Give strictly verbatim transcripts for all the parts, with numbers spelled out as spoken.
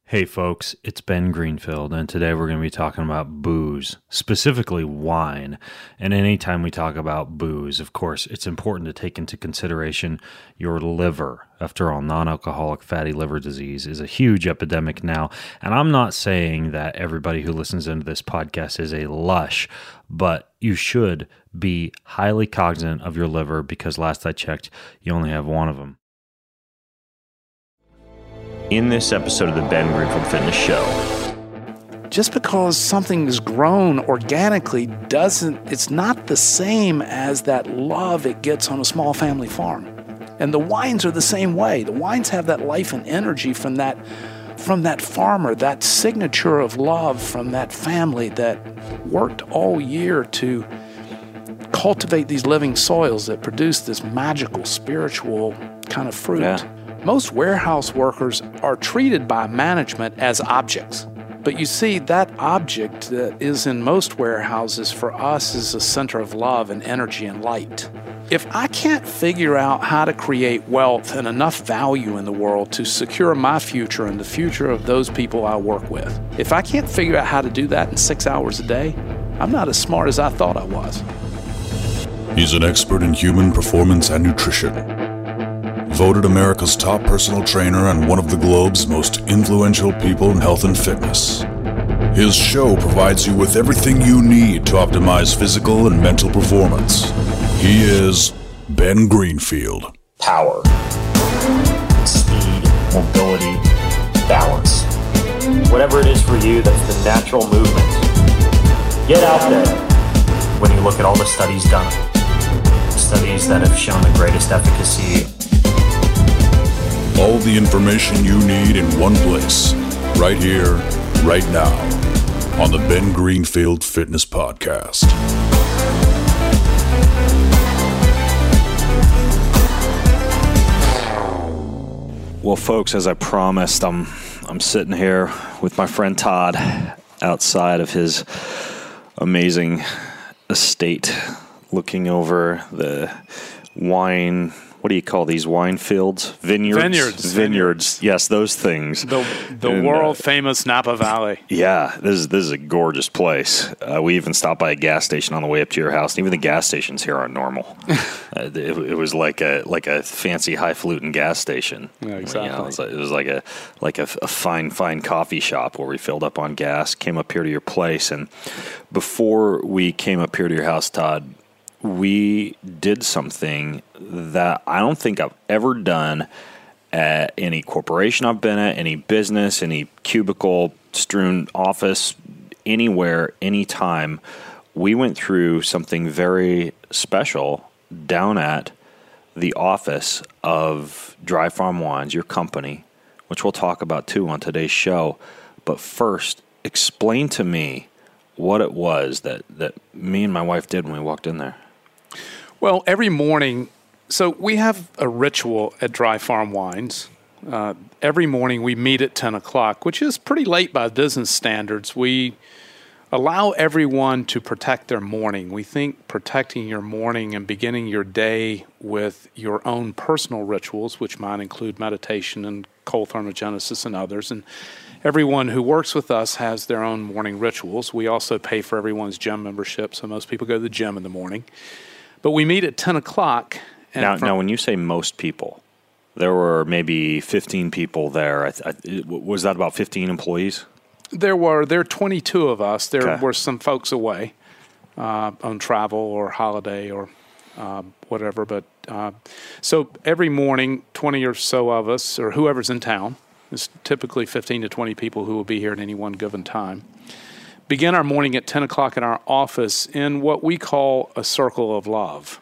Hey folks, it's Ben Greenfield, and today we're going to be talking about booze, specifically wine. And anytime we talk about booze, of course, it's important to take into consideration your liver. After all, non-alcoholic fatty liver disease is a huge epidemic now, and I'm not saying that everybody who listens into this podcast is a lush, but you should be highly cognizant of your liver because last I checked, you only have one of them. In this episode of the Ben Greenfield Fitness Show. Just because something is grown organically doesn't, it's not the same as that love it gets on a small family farm. And the wines are the same way. The wines have that life and energy from that, from that farmer, that signature of love from that family that worked all year to cultivate these living soils that produce this magical, spiritual kind of fruit. Yeah. Most warehouse workers are treated by management as objects. But you see, that object that is in most warehouses for us is a center of love and energy and light. If I can't figure out how to create wealth and enough value in the world to secure my future and the future of those people I work with, if I can't figure out how to do that in six hours a day, I'm not as smart as I thought I was. He's an expert in human performance and nutrition. Voted America's top personal trainer and one of the globe's most influential people in health and fitness. His show provides you with everything you need to optimize physical and mental performance. He is Ben Greenfield. Power, speed, mobility, balance. Whatever it is for you, that's the natural movement. Get out there. When you look at all the studies done, studies that have shown the greatest efficacy. All the information you need in one place, right here, right now, on the Ben Greenfield Fitness Podcast. Well, folks, as I promised, I'm I'm sitting here with my friend Todd outside of his amazing estate, looking over the wine. What do you call these wine fields? Vineyards? Vineyards. Vineyards. Yes, those things. The, the And, world uh, famous Napa Valley. Yeah, this is this is a gorgeous place. Uh, we even stopped by a gas station on the way up to your house, and even the gas stations here aren't normal. uh, it, it was like a like a fancy highfalutin gas station. Yeah, exactly. You know, it, was like, it was like a like a, a fine fine coffee shop where we filled up on gas. Came up here to your place, and before we came up here to your house, Todd, we did something that I don't think I've ever done at any corporation I've been at, any business, any cubicle, strewn office, anywhere, anytime. We went through something very special down at the office of Dry Farm Wines, your company, which we'll talk about too on today's show. But first, explain to me what it was that, that me and my wife did when we walked in there. Well, every morning, so we have a ritual at Dry Farm Wines. Uh, every morning we meet at ten o'clock, which is pretty late by business standards. We allow everyone to protect their morning. We think protecting your morning and beginning your day with your own personal rituals, which might include meditation and cold thermogenesis and others. And everyone who works with us has their own morning rituals. We also pay for everyone's gym membership, so most people go to the gym in the morning. But we meet at ten o'clock. And now, from, now, when you say most people, there were maybe fifteen people there. I, I, was that about fifteen employees? There were there are twenty-two of us. There Okay. were some folks away uh, on travel or holiday or uh, whatever. But uh, so every morning, twenty or so of us, or whoever's in town, it's typically fifteen to twenty people who will be here at any one given time, begin our morning at ten o'clock in our office in what we call a circle of love.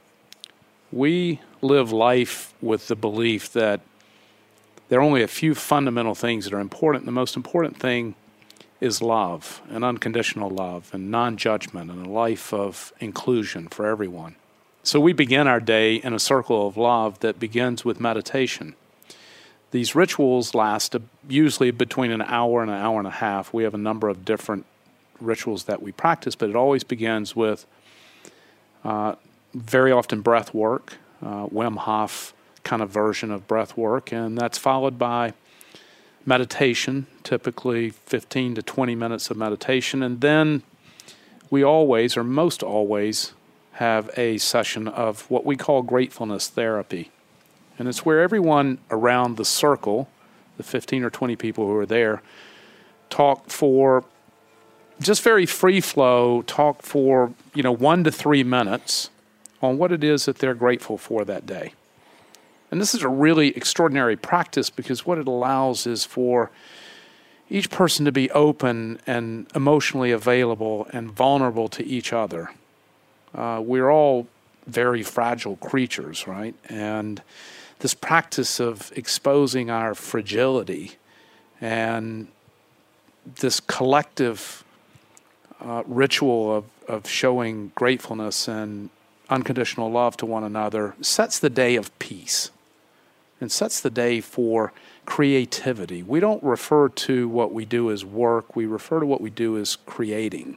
We live life with the belief that there are only a few fundamental things that are important. The most important thing is love and unconditional love and non-judgment and a life of inclusion for everyone. So we begin our day in a circle of love that begins with meditation. These rituals last usually between an hour and an hour and a half. We have a number of different rituals that we practice, but it always begins with uh, very often breath work, uh, Wim Hof kind of version of breath work, and that's followed by meditation, typically fifteen to twenty minutes of meditation. And then we always, or most always, have a session of what we call gratefulness therapy. And it's where everyone around the circle, the fifteen or twenty people who are there, talk for just very free flow, talk for, you know, one to three minutes on what it is that they're grateful for that day. And this is a really extraordinary practice because what it allows is for each person to be open and emotionally available and vulnerable to each other. Uh, we're all very fragile creatures, right? And this practice of exposing our fragility and this collective uh, ritual of, of showing gratefulness and unconditional love to one another sets the day of peace and sets the day for creativity. We don't refer to what we do as work. We refer to what we do as creating.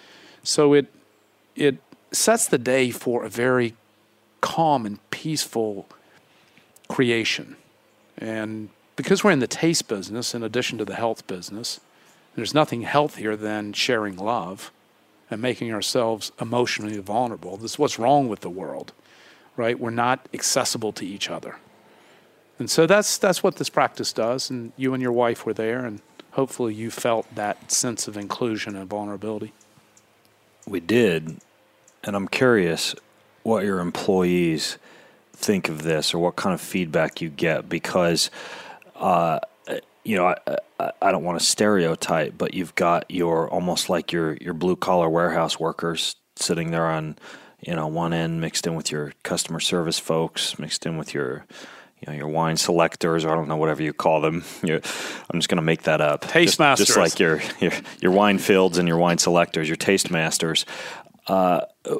So it it sets the day for a very calm and peaceful creation. And because we're in the taste business, in addition to the health business, there's nothing healthier than sharing love and making ourselves emotionally vulnerable. This is what's wrong with the world, right? We're not accessible to each other. And so that's that's what this practice does. And you and your wife were there, and hopefully you felt that sense of inclusion and vulnerability. We did. And I'm curious what your employees think of this or what kind of feedback you get because, uh, you know, I, I, I don't want to stereotype, but you've got your almost like your, your blue collar warehouse workers sitting there on, you know, one end mixed in with your customer service folks, mixed in with your, you know, your wine selectors, or I don't know, whatever you call them. You're, I'm just going to make that up. Taste masters. Just like your, your, your wine fields and your wine selectors, your taste masters. Uh,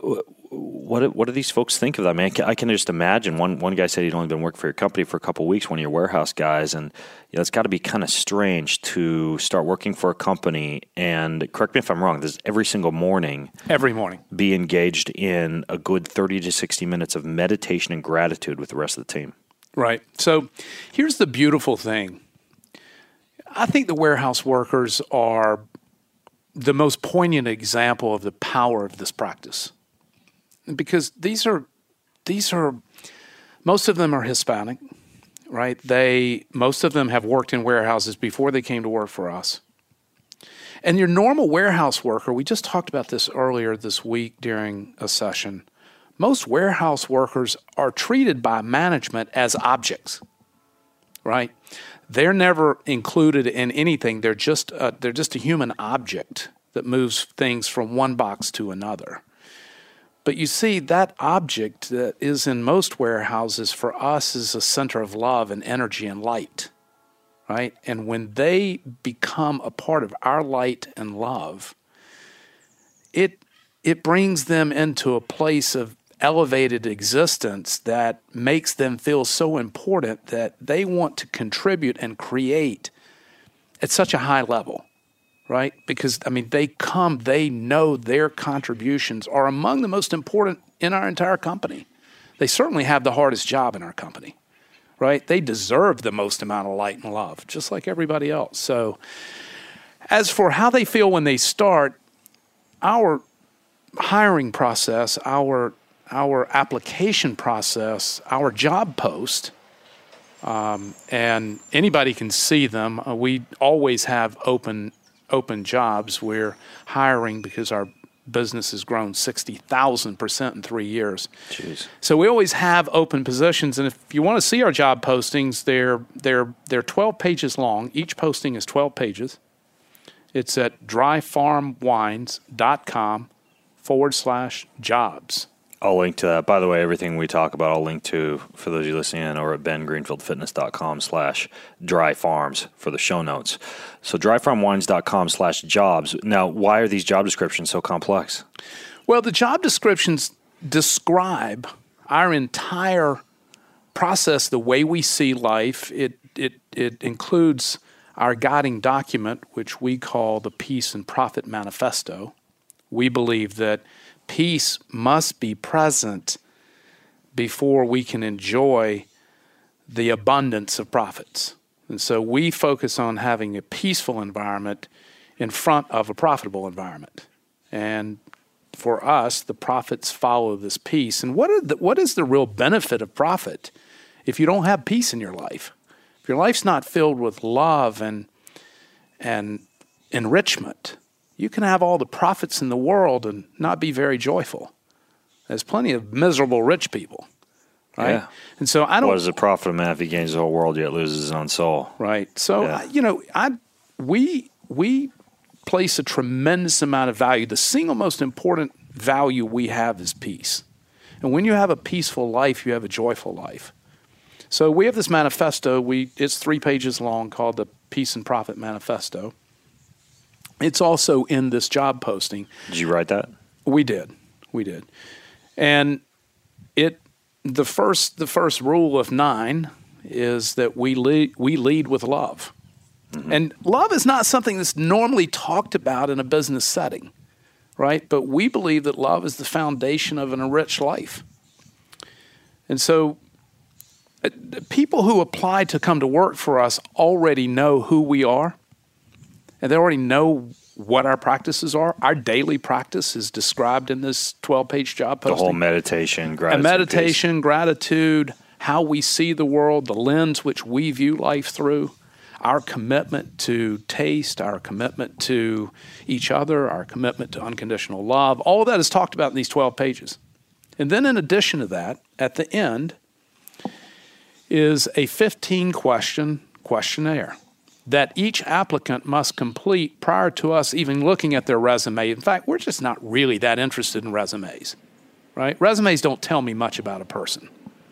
what what do these folks think of that? I mean, I can, I can just imagine. One one guy said he'd only been working for your company for a couple of weeks, one of your warehouse guys, and you know, it's got to be kind of strange to start working for a company and, correct me if I'm wrong, this is every single morning. Every morning. Be engaged in a good thirty to sixty minutes of meditation and gratitude with the rest of the team. Right. So here's the beautiful thing. I think the warehouse workers are the most poignant example of the power of this practice. Because these are, these are, most of them are Hispanic, right? They, most of them have worked in warehouses before they came to work for us. And your normal warehouse worker, we just talked about this earlier this week during a session. Most warehouse workers are treated by management as objects, right? They're never included in anything. They're just a, they're just a human object that moves things from one box to another. But you see, that object that is in most warehouses for us is a center of love and energy and light, right? And when they become a part of our light and love, it it brings them into a place of elevated existence that makes them feel so important that they want to contribute and create at such a high level, right? Because, I mean, they come, they know their contributions are among the most important in our entire company. They certainly have the hardest job in our company, right? They deserve the most amount of light and love, just like everybody else. So as for how they feel when they start, our hiring process, our our application process, our job post, um, and anybody can see them. Uh, we always have open open jobs. We're hiring because our business has grown sixty thousand percent in three years. Jeez. So we always have open positions, and if you want to see our job postings, they're they're they're twelve pages long. Each posting is twelve pages. It's at dryfarmwines.com forward slash jobs. I'll link to that. By the way, everything we talk about, I'll link to for those of you listening in, or at bengreenfieldfitness.com slash dry farms for the show notes. So dryfarmwines.com slash jobs. Now, why are these job descriptions so complex? Well, the job descriptions describe our entire process, the way we see life. It it it includes our guiding document, which we call the Peace and Profit Manifesto. We believe that peace must be present before we can enjoy the abundance of profits. And so we focus on having a peaceful environment in front of a profitable environment. And for us, the profits follow this peace. And what are the, what is the real benefit of profit if you don't have peace in your life? If your life's not filled with love and and enrichment, you can have all the profits in the world and not be very joyful. There's plenty of miserable rich people, right? Yeah. And so I don't. What does it profit a man if he gains the whole world yet loses his own soul? Right. So Yeah. I, you know, I we we place a tremendous amount of value. The single most important value we have is peace. And when you have a peaceful life, you have a joyful life. So we have this manifesto. We it's three pages long, called the Peace and Profit Manifesto. It's also in this job posting. Did you write that? We did. We did. And it the first the first rule of nine is that we lead we lead with love. Mm-hmm. And love is not something that's normally talked about in a business setting, right? But we believe that love is the foundation of an enriched life. And so uh, people who apply to come to work for us already know who we are, and they already know what our practices are. Our daily practice is described in this twelve-page job posting. The whole meditation, gratitude. And meditation, gratitude, how we see the world, the lens which we view life through, our commitment to taste, our commitment to each other, our commitment to unconditional love. All of that is talked about in these twelve pages. And then in addition to that, at the end is a fifteen-question questionnaire that each applicant must complete prior to us even looking at their resume. In fact, we're just not really that interested in resumes, right? Resumes don't tell me much about a person.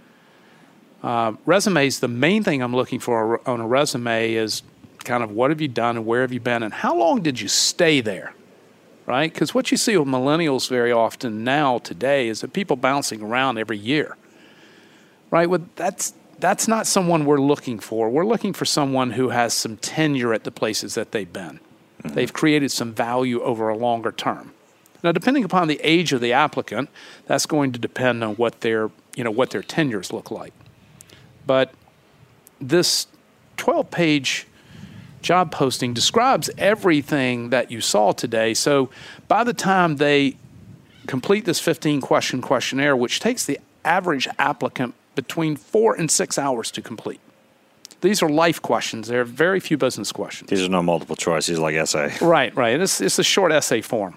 Uh, resumes, the main thing I'm looking for on a resume is kind of what have you done and where have you been and how long did you stay there, right? Because what you see with millennials very often now today is that people bouncing around every year, right? Well, that's That's not someone we're looking for. We're looking for someone who has some tenure at the places that they've been. Mm-hmm. They've created some value over a longer term. Now, depending upon the age of the applicant, that's going to depend on what their, you know, what their tenures look like. But this twelve-page job posting describes everything that you saw today. So by the time they complete this fifteen-question questionnaire, which takes the average applicant between four and six hours to complete. These are life questions. There are very few business questions. These are no multiple choice. These are like essay. Right, right. And it's, it's a short essay form.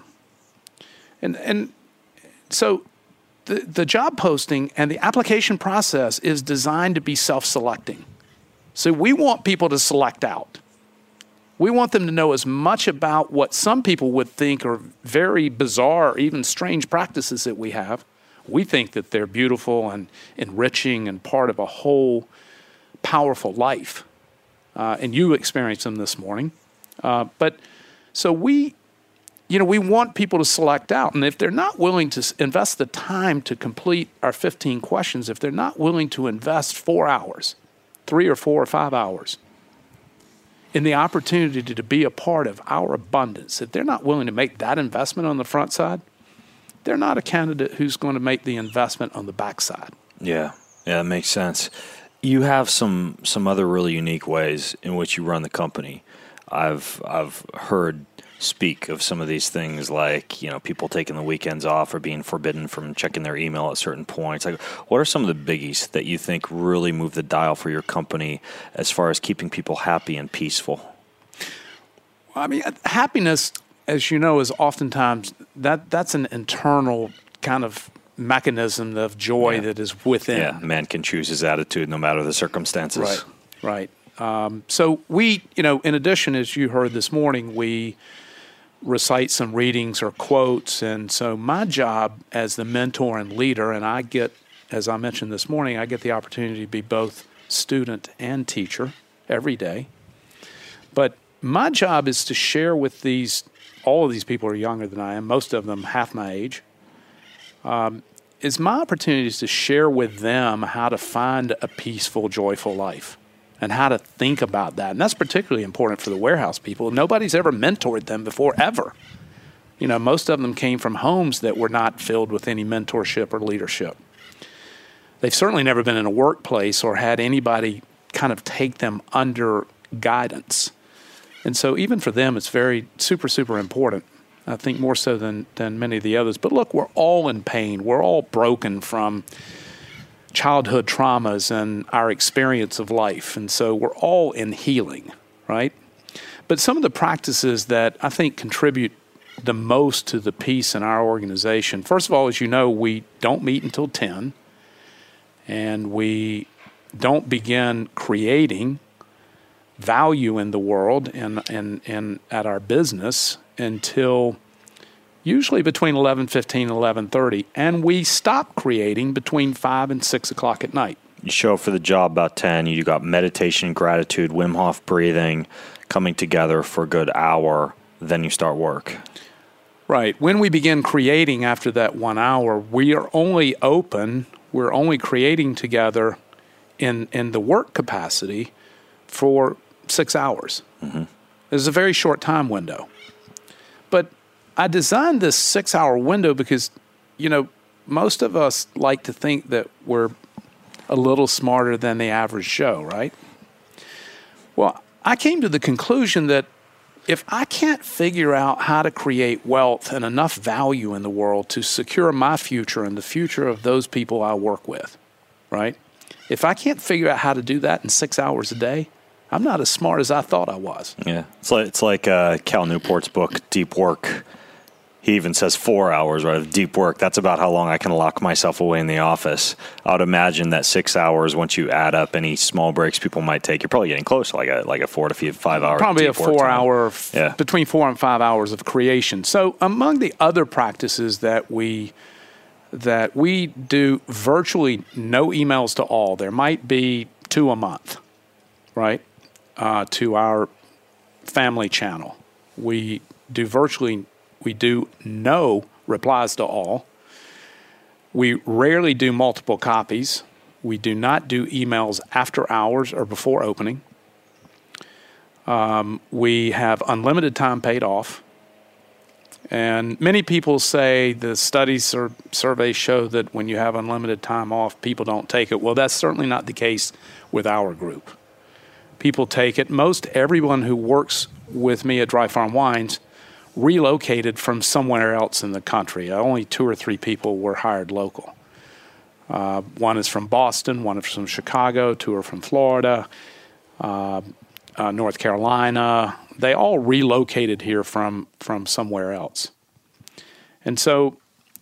And and so the, the job posting and the application process is designed to be self-selecting. So we want people to select out. We want them to know as much about what some people would think are very bizarre or even strange practices that we have. We think that they're beautiful and enriching and part of a whole powerful life. Uh, and you experienced them this morning. Uh, but so we, you know, we want people to select out. And if they're not willing to invest the time to complete our fifteen questions, if they're not willing to invest four hours, three or four or five hours in the opportunity to, to be a part of our abundance, if they're not willing to make that investment on the front side, they're not a candidate who's going to make the investment on the backside. Yeah, yeah, that makes sense. You have some some other really unique ways in which you run the company. I've I've heard speak of some of these things, like, you know, people taking the weekends off or being forbidden from checking their email at certain points. Like, what are some of the biggies that you think really move the dial for your company as far as keeping people happy and peaceful? Well, I mean, happiness, as you know, is oftentimes that that's an internal kind of mechanism of joy yeah. that is within. Yeah, man can choose his attitude no matter the circumstances. Right, right. Um, so we, you know, in addition, as you heard this morning, we recite some readings or quotes. And so my job as the mentor and leader, and I get, as I mentioned this morning, I get the opportunity to be both student and teacher every day. But my job is to share with these, all of these people are younger than I am, most of them half my age, um, is my opportunity is to share with them how to find a peaceful, joyful life and how to think about that. And that's particularly important for the warehouse people. Nobody's ever mentored them before, ever. You know, most of them came from homes that were not filled with any mentorship or leadership. They've certainly never been in a workplace or had anybody kind of take them under guidance. And so even for them, it's very super, super important. I think more so than, than many of the others. But look, we're all in pain. We're all broken from childhood traumas and our experience of life. And so we're all in healing, right? But some of the practices that I think contribute the most to the peace in our organization, first of all, as you know, we don't meet until ten, and we don't begin creating value in the world and, and, and at our business until usually between eleven fifteen and eleven thirty, and we stop creating between five and six o'clock at night. You show up for the job about ten, you got meditation, gratitude, Wim Hof breathing, coming together for a good hour, then you start work. Right. When we begin creating after that one hour, we are only open, we're only creating together in, in the work capacity for six hours. Mm-hmm. It's a very short time window. But I designed this six-hour window because, you know, most of us like to think that we're a little smarter than the average Joe, right? Well, I came to the conclusion that if I can't figure out how to create wealth and enough value in the world to secure my future and the future of those people I work with, right? If I can't figure out how to do that in six hours a day, I'm not as smart as I thought I was. Yeah, it's like it's like uh, Cal Newport's book, Deep Work. He even says four hours, right, of deep work. That's about how long I can lock myself away in the office. I would imagine that six hours, once you add up any small breaks people might take, you're probably getting close to like a like a four to five hour. Probably a four hour, yeah. between four and five hours of creation. So among the other practices that we that we do virtually no emails to all. There might be two a month, right, uh, to our family channel. We do virtually. We do no replies to all. We rarely do multiple copies. We do not do emails after hours or before opening. Um, we have unlimited time paid off. And many people say the studies or surveys show that when you have unlimited time off, people don't take it. Well, that's certainly not the case with our group. People take it. Most everyone who works with me at Dry Farm Wines relocated from somewhere else in the country. Only two or three people were hired local. Uh, one is from Boston, one is from Chicago, two are from Florida, uh, uh, North Carolina. They all relocated here from, from somewhere else. And so,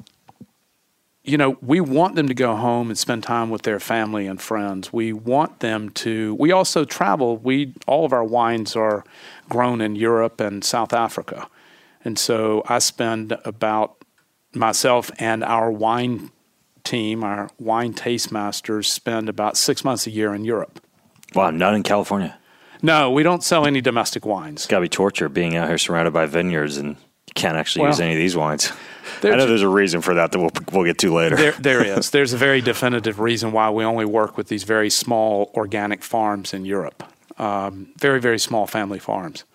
you know, we want them to go home and spend time with their family and friends. We want them to, we also travel. We, all of our wines are grown in Europe and South Africa. And so I spend about, myself and our wine team, our wine taste masters, spend about six months a year in Europe. Wow, not in California? No, we don't sell any domestic wines. It's got to be torture being out here surrounded by vineyards and you can't actually well, use any of these wines. I know there's a reason for that that we'll, we'll get to later. There, there is. There's a very definitive reason why we only work with these very small organic farms in Europe. Um, very, very small family farms.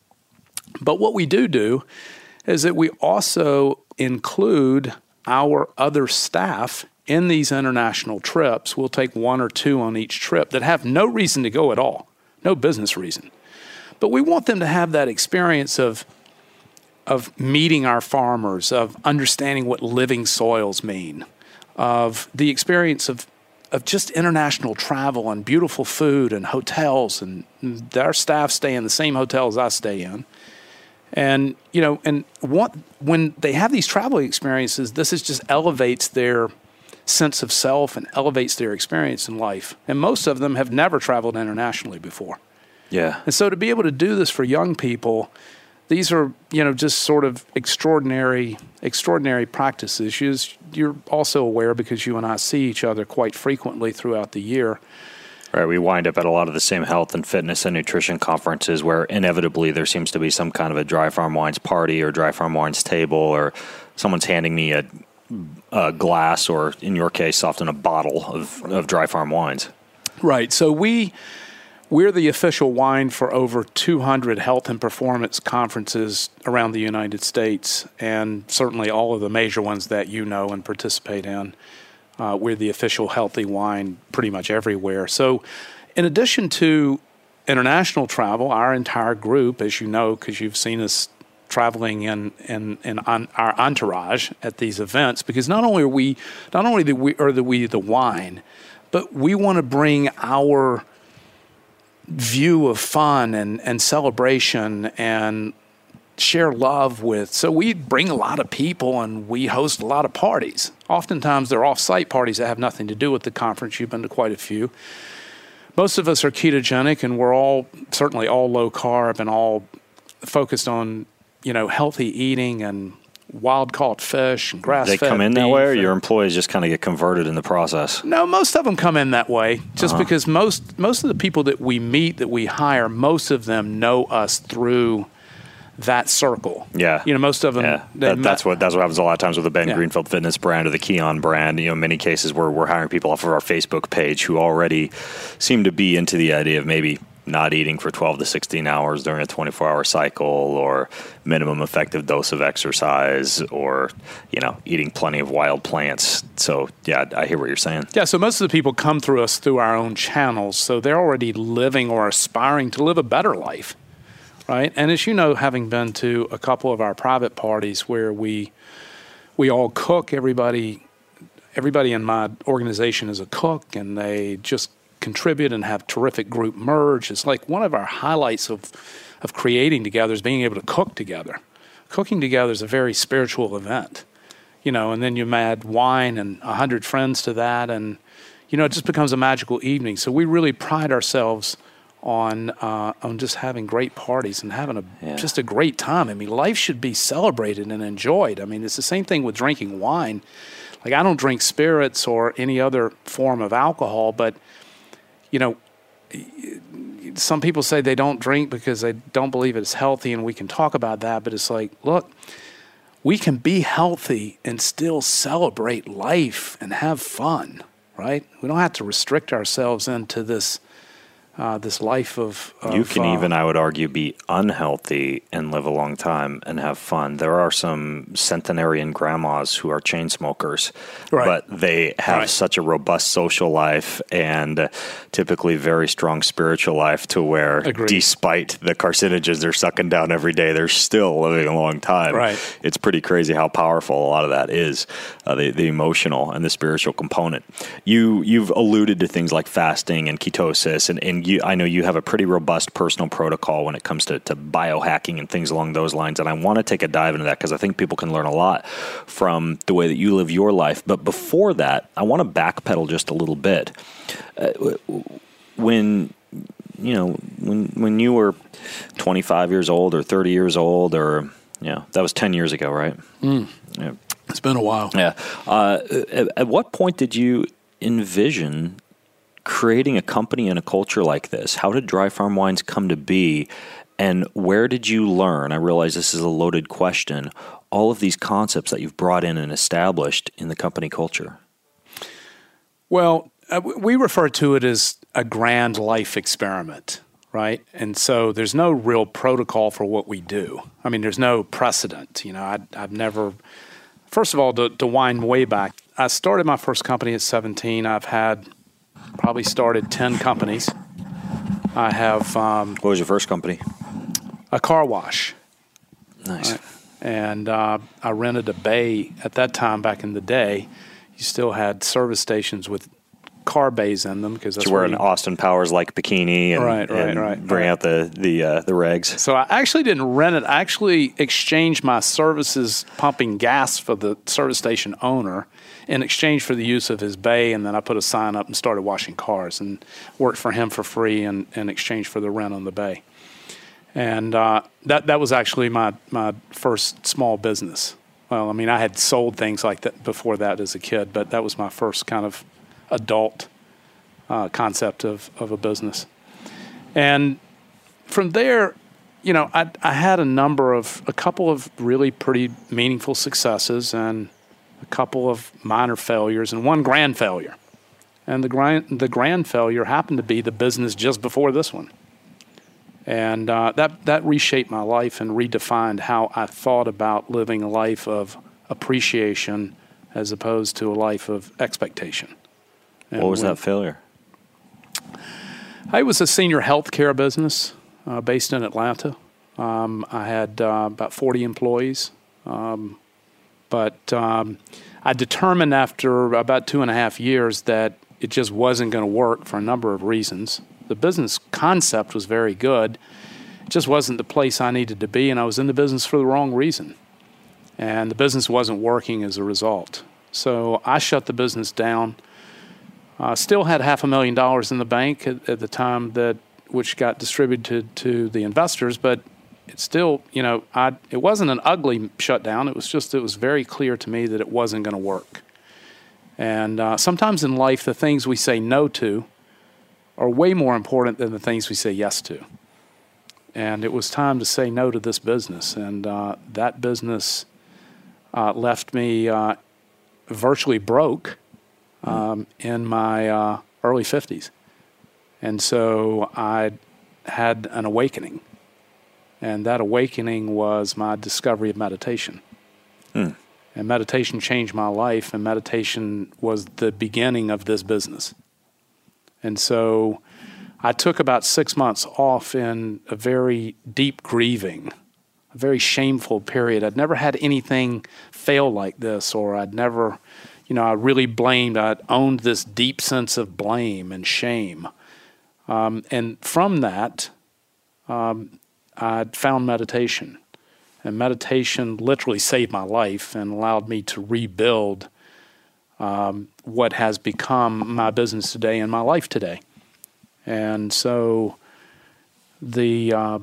But what we do do is that we also include our other staff in these international trips. We'll take one or two on each trip that have no reason to go at all, no business reason. But we want them to have that experience of, of meeting our farmers, of understanding what living soils mean, of the experience of of just international travel and beautiful food and hotels. And our staff stay in the same hotels I stay in. And, you know, and what, when they have these travel experiences, this is just elevates their sense of self and elevates their experience in life. And most of them have never traveled internationally before. Yeah. And so to be able to do this for young people, these are, you know, just sort of extraordinary, extraordinary practices. You, you're also aware, because you and I see each other quite frequently throughout the year. Right, we wind up at a lot of the same health and fitness and nutrition conferences where inevitably there seems to be some kind of a Dry Farm Wines party or Dry Farm Wines table, or someone's handing me a, a glass, or in your case, often a bottle of, of Dry Farm Wines. Right. So we, we're the official wine for over two hundred health and performance conferences around the United States, and certainly all of the major ones that you know and participate in. Uh, we're the official healthy wine pretty much everywhere. So in addition to international travel, our entire group, as you know, because you've seen us traveling in in, in on our entourage at these events, because not only are we not only the we are the we the wine, but we want to bring our view of fun and, and celebration and share love with. So we bring a lot of people and we host a lot of parties. Oftentimes they're off-site parties that have nothing to do with the conference. You've been to quite a few. Most of us are ketogenic, and we're all certainly all low carb and all focused on, you know, healthy eating and wild caught fish and grass fed. They come in that way, or your employees just kind of get converted in the process? No, most of them come in that way, just uh-huh. because most most of the people that we meet, that we hire, most of them know us through that circle. Yeah. You know, most of them. Yeah. That, that's what that's what happens a lot of times with the Ben yeah. Greenfield Fitness brand or the Keon brand. You know, in many cases where we're hiring people off of our Facebook page who already seem to be into the idea of maybe not eating for twelve to sixteen hours during a twenty-four hour cycle, or minimum effective dose of exercise, or, you know, eating plenty of wild plants. So, yeah, I hear what you're saying. Yeah, so most of the people come through us through our own channels, so they're already living or aspiring to live a better life, right? And as you know, having been to a couple of our private parties where we we all cook, everybody everybody in my organization is a cook, and they just contribute and have terrific group merge. It's like one of our highlights of of creating together is being able to cook together. Cooking together is a very spiritual event, you know, and then you add wine and a hundred friends to that, and, you know, it just becomes a magical evening. So we really pride ourselves on uh, on just having great parties and having a yeah. just a great time. I mean, life should be celebrated and enjoyed. I mean, it's the same thing with drinking wine. Like, I don't drink spirits or any other form of alcohol, but you know, some people say they don't drink because they don't believe it's healthy, and we can talk about that. But it's like, look, we can be healthy and still celebrate life and have fun, right? We don't have to restrict ourselves into this uh, this life of, of you can uh, even, I would argue, be unhealthy and live a long time and have fun. There are some centenarian grandmas who are chain smokers, right. but they have right. such a robust social life and typically very strong spiritual life to where, Agreed. despite the carcinogens they're sucking down every day, they're still living a long time. Right. It's pretty crazy how powerful a lot of that is, uh, the, the emotional and the spiritual component. You, you've alluded to things like fasting and ketosis, and, and You, I know you have a pretty robust personal protocol when it comes to, to biohacking and things along those lines, and I want to take a dive into that because I think people can learn a lot from the way that you live your life. But before that, I want to backpedal just a little bit. Uh, when you know, when when you were twenty-five years old or thirty years old, or you know, that was ten years ago, right? Mm. Yeah. It's been a while. Yeah. Uh, at, at what point did you envision creating a company and a culture like this? How did Dry Farm Wines come to be, and where did you learn? I realize this is a loaded question. All of these concepts that you've brought in and established in the company culture. Well, uh, we refer to it as a grand life experiment, right? And so there's no real protocol for what we do. I mean, there's no precedent. You know, I, I've never. First of all, to, to wind way back, I started my first company at seventeen. I've had probably started ten companies. I have... Um, what was your first company? A car wash. Nice. Right? And uh, I rented a bay. At that time, back in the day, you still had service stations with car bays in them. Because that's you wear where an you, Austin Powers like bikini and, right, right, and right, bring right. out the the uh, the regs. So I actually didn't rent it. I actually exchanged my services pumping gas for the service station owner in exchange for the use of his bay, and then I put a sign up and started washing cars and worked for him for free in, in exchange for the rent on the bay. And uh, that that was actually my, my first small business. Well, I mean, I had sold things like that before that as a kid, but that was my first kind of adult uh, concept of, of a business. And from there, you know, I, I had a number of, a couple of really pretty meaningful successes and a couple of minor failures and one grand failure. And the grand, the grand failure happened to be the business just before this one. And uh, that, that reshaped my life and redefined how I thought about living a life of appreciation as opposed to a life of expectation. And what was when, that failure? I It was a senior healthcare business uh, based in Atlanta. Um, I had uh, about forty employees. Um, but um, I determined after about two and a half years that it just wasn't going to work for a number of reasons. The business concept was very good. It just wasn't the place I needed to be, and I was in the business for the wrong reason. And the business wasn't working as a result. So I shut the business down. Uh, still had half a million dollars in the bank at, at the time, that which got distributed to the investors, but it's still, you know, I, it wasn't an ugly shutdown. It was just, it was very clear to me that it wasn't going to work. And uh, sometimes in life, the things we say no to are way more important than the things we say yes to. And it was time to say no to this business. And uh, that business uh, left me uh, virtually broke um, in my uh, early fifties. And so I had an awakening. And that awakening was my discovery of meditation. Hmm. And meditation changed my life, and meditation was the beginning of this business. And so I took about six months off in a very deep grieving, a very shameful period. I'd never had anything fail like this, or I'd never, you know, I really blamed, I'd owned this deep sense of blame and shame. Um, and from that, um, I found meditation, and meditation literally saved my life and allowed me to rebuild um, what has become my business today and my life today. And so the uh,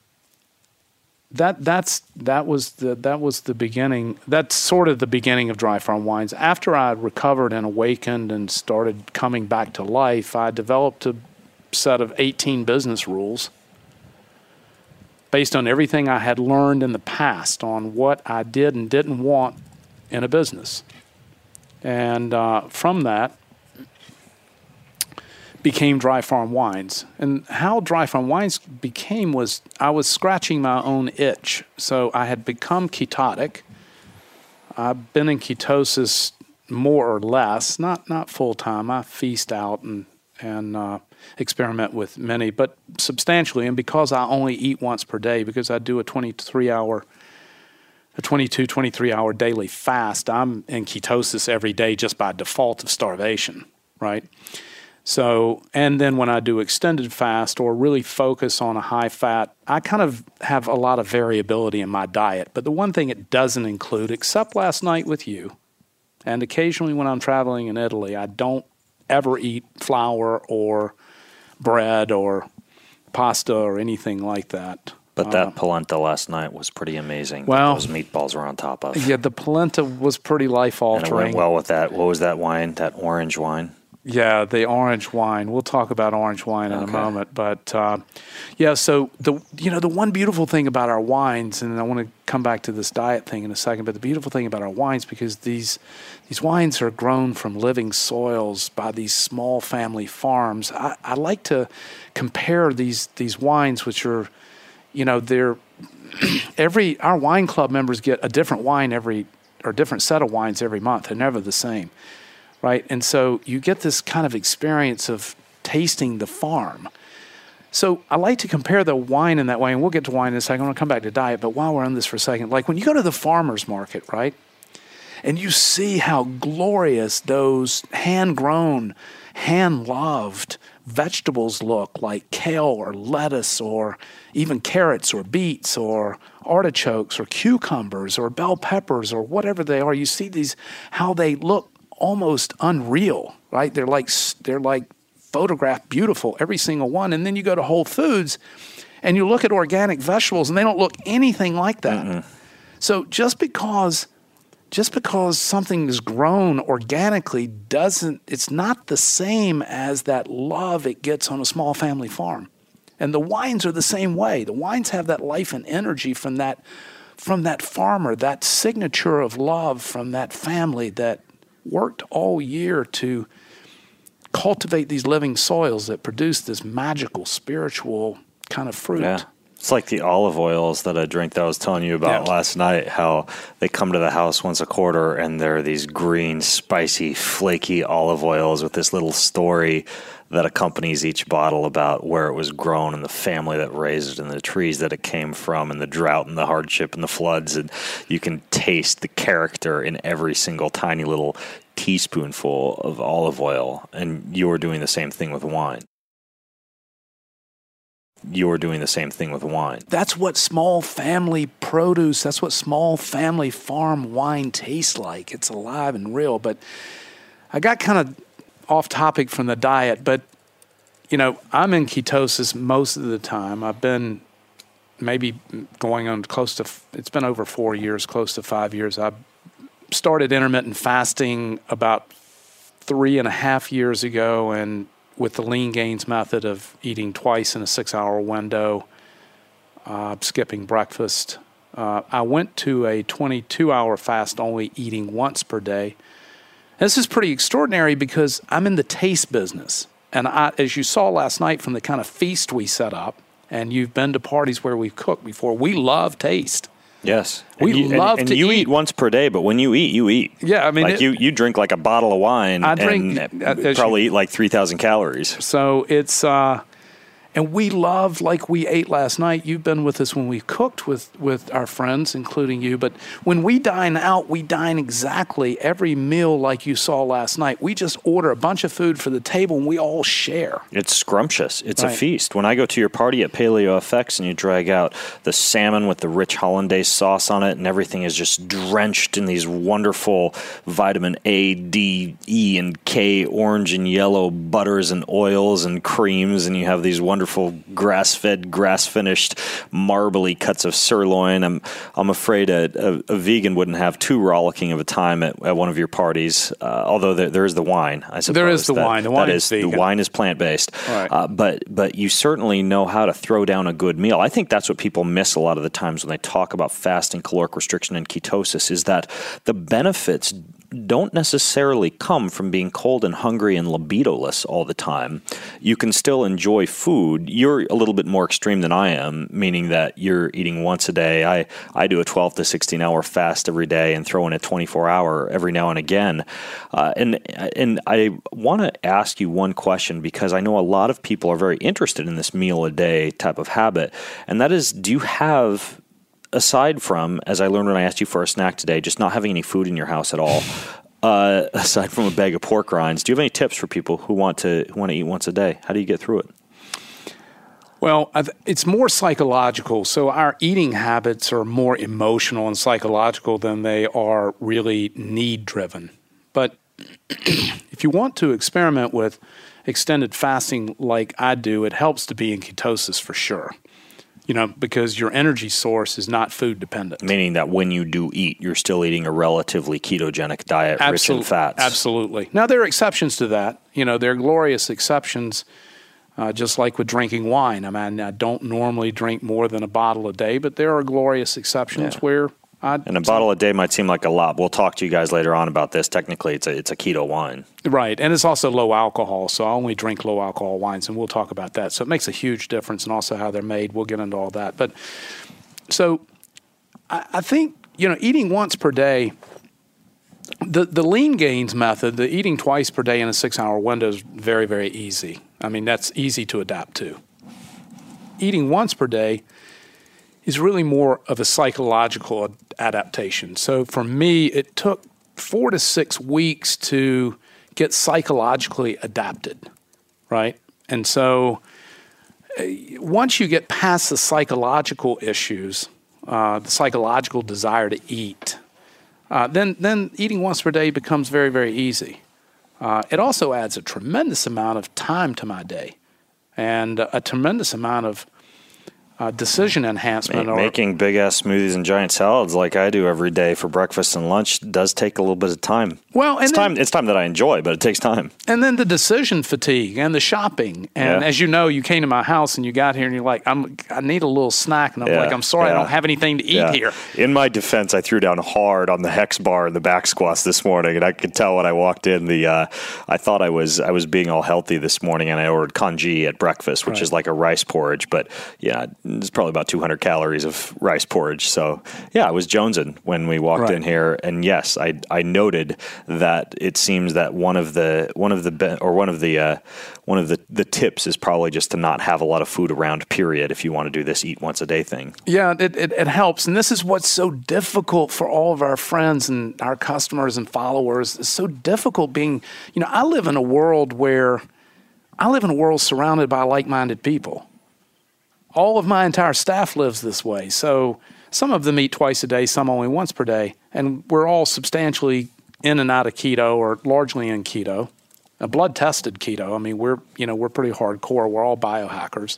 that that's that was the that was the beginning. That's sort of the beginning of Dry Farm Wines. After I recovered and awakened and started coming back to life, I developed a set of eighteen business rules based on everything I had learned in the past on what I did and didn't want in a business. And uh, from that became Dry Farm Wines. And how Dry Farm Wines became was I was scratching my own itch. So I had become ketotic. I've been in ketosis more or less, not not full-time. I feast out and, and uh, experiment with many, but substantially. And because I only eat once per day, because I do a twenty-three hour, a twenty-two, twenty-three hour daily fast, I'm in ketosis every day just by default of starvation, right? So, and then when I do extended fast or really focus on a high fat, I kind of have a lot of variability in my diet. But the one thing it doesn't include, except last night with you, and occasionally when I'm traveling in Italy, I don't ever eat flour or bread or pasta or anything like that. But that uh, polenta last night was pretty amazing. Well, those meatballs were on top of. Yeah, the polenta was pretty life-altering. And it went well with that. What was that wine? That orange wine? Yeah, the orange wine. We'll talk about orange wine in okay. a moment. But, uh, yeah, so, the you know, the one beautiful thing about our wines, and I want to come back to this diet thing in a second, but the beautiful thing about our wines, because these these wines are grown from living soils by these small family farms. I, I like to compare these these wines, which are, you know, they're every our wine club members get a different wine every or different set of wines every month. They're never the same. Right, and so you get this kind of experience of tasting the farm. So I like to compare the wine in that way, and we'll get to wine in a second. I want to come back to diet, but while we're on this for a second, like when you go to the farmer's market, right, and you see how glorious those hand-grown, hand-loved vegetables look, like kale or lettuce or even carrots or beets or artichokes or cucumbers or bell peppers or whatever they are. You see these, how they look almost unreal, right? They're like they're like photographed beautiful, every single one. And then you go to Whole Foods and you look at organic vegetables and they don't look anything like that. Mm-hmm. So just because just because something is grown organically doesn't, it's not the same as that love it gets on a small family farm. And the wines are the same way. The wines have that life and energy from that from that farmer, that signature of love from that family that worked all year to cultivate these living soils that produce this magical spiritual kind of fruit. Yeah. It's like the olive oils that I drink that I was telling you about Yeah. last night, how they come to the house once a quarter and they're these green, spicy, flaky olive oils with this little story that accompanies each bottle about where it was grown and the family that raised it and the trees that it came from and the drought and the hardship and the floods. And you can taste the character in every single tiny little teaspoonful of olive oil. And you're doing the same thing with wine. You're doing the same thing with wine. That's what small family produce, that's what small family farm wine tastes like. It's alive and real. But I got kind of off topic from the diet, but, you know, I'm in ketosis most of the time. I've been maybe going on close to, it's been over four years, close to five years. I started intermittent fasting about three and a half years ago, and with the Lean Gains method of eating twice in a six-hour window, uh, skipping breakfast. Uh, I went to a twenty-two hour fast, only eating once per day. This is pretty extraordinary because I'm in the taste business. And I, as you saw last night from the kind of feast we set up, and you've been to parties where we've cooked before, we love taste. Yes. We and you, love and, to and you eat. eat once per day, but when you eat, you eat. Yeah, I mean, like it- you, you drink like a bottle of wine I drink- and uh, as probably you- eat like three thousand calories. So it's, uh, and we love, like we ate last night. You've been with us when we cooked with, with our friends, including you. But when we dine out, we dine exactly every meal like you saw last night. We just order a bunch of food for the table and we all share. It's scrumptious. It's Right. a feast. When I go to your party at Paleo F X and you drag out the salmon with the rich hollandaise sauce on it and everything is just drenched in these wonderful vitamin A, D, E, and K, orange and yellow butters and oils and creams, and you have these wonderful grass-fed, grass-finished, marbly cuts of sirloin. I'm I'm afraid a, a, a vegan wouldn't have too rollicking of a time at, at one of your parties, uh, although there, there is the wine, I suppose. There is the that, wine. The wine that is is vegan. The wine is plant-based. Right. Uh, but but you certainly know how to throw down a good meal. I think that's what people miss a lot of the times when they talk about fasting, caloric restriction, and ketosis, is that the benefits don't necessarily come from being cold and hungry and libidoless all the time. You can still enjoy food. You're a little bit more extreme than I am, meaning that you're eating once a day. I, I do a twelve to sixteen hour fast every day and throw in a twenty-four hour every now and again. Uh, and and I want to ask you one question, because I know a lot of people are very interested in this meal a day type of habit, and that is, do you have, aside from, as I learned when I asked you for a snack today, just not having any food in your house at all, uh, aside from a bag of pork rinds, do you have any tips for people who want to who want to eat once a day? How do you get through it? Well, I th- it's more psychological. So our eating habits are more emotional and psychological than they are really need-driven. But if you want to experiment with extended fasting like I do, it helps to be in ketosis for sure. You know, because your energy source is not food dependent. Meaning that when you do eat, you're still eating a relatively ketogenic diet Absol- rich in fats. Absolutely. Now, there are exceptions to that. You know, there are glorious exceptions, uh, just like with drinking wine. I mean, I don't normally drink more than a bottle a day, but there are glorious exceptions Yeah. where I... And a bottle a day might seem like a lot. We'll talk to you guys later on about this. Technically, it's a, it's a keto wine. Right, and it's also low alcohol, so I only drink low alcohol wines, and we'll talk about that. So it makes a huge difference, and also how they're made. We'll get into all that. But so I, I think, you know, eating once per day, the, the Lean Gains method, the eating twice per day in a six-hour window is very, very easy. I mean, that's easy to adapt to. Eating once per day is really more of a psychological ad- adaptation. So for me, it took four to six weeks to get psychologically adapted, right? And so uh, once you get past the psychological issues, uh, the psychological desire to eat, uh, then then eating once per day becomes very, very easy. Uh, it also adds a tremendous amount of time to my day and a tremendous amount of Uh, decision enhancement. Ma- or, Making big-ass smoothies and giant salads like I do every day for breakfast and lunch does take a little bit of time. Well, and it's then, time. It's time that I enjoy, but it takes time. and then the decision fatigue and the shopping. And Yeah. as you know, you came to my house and you got here and you're like, I'm, I need a little snack. And I'm Yeah, like, I'm sorry, I yeah. don't have anything to eat Yeah. here. In my defense, I threw down hard on the hex bar in the back squats this morning, and I could tell when I walked in. The uh, I thought I was I was being all healthy this morning, and I ordered congee at breakfast, which Right. is like a rice porridge. But yeah, it's probably about two hundred calories of rice porridge. So yeah, I was jonesing when we walked Right. in here, and yes, I I noted that it seems that one of the one of the be- or one of the uh, one of the, the tips is probably just to not have a lot of food around. Period. If you want to do this eat once a day thing. Yeah, it, it, it helps. And this is what's so difficult for all of our friends and our customers and followers. It's so difficult being, you know, I live in a world where I live in a world surrounded by like-minded people. All of my entire staff lives this way. So some of them eat twice a day, some only once per day. And we're all substantially in and out of keto or largely in keto. A blood-tested keto. I mean, we're, you know, we're pretty hardcore. We're all biohackers.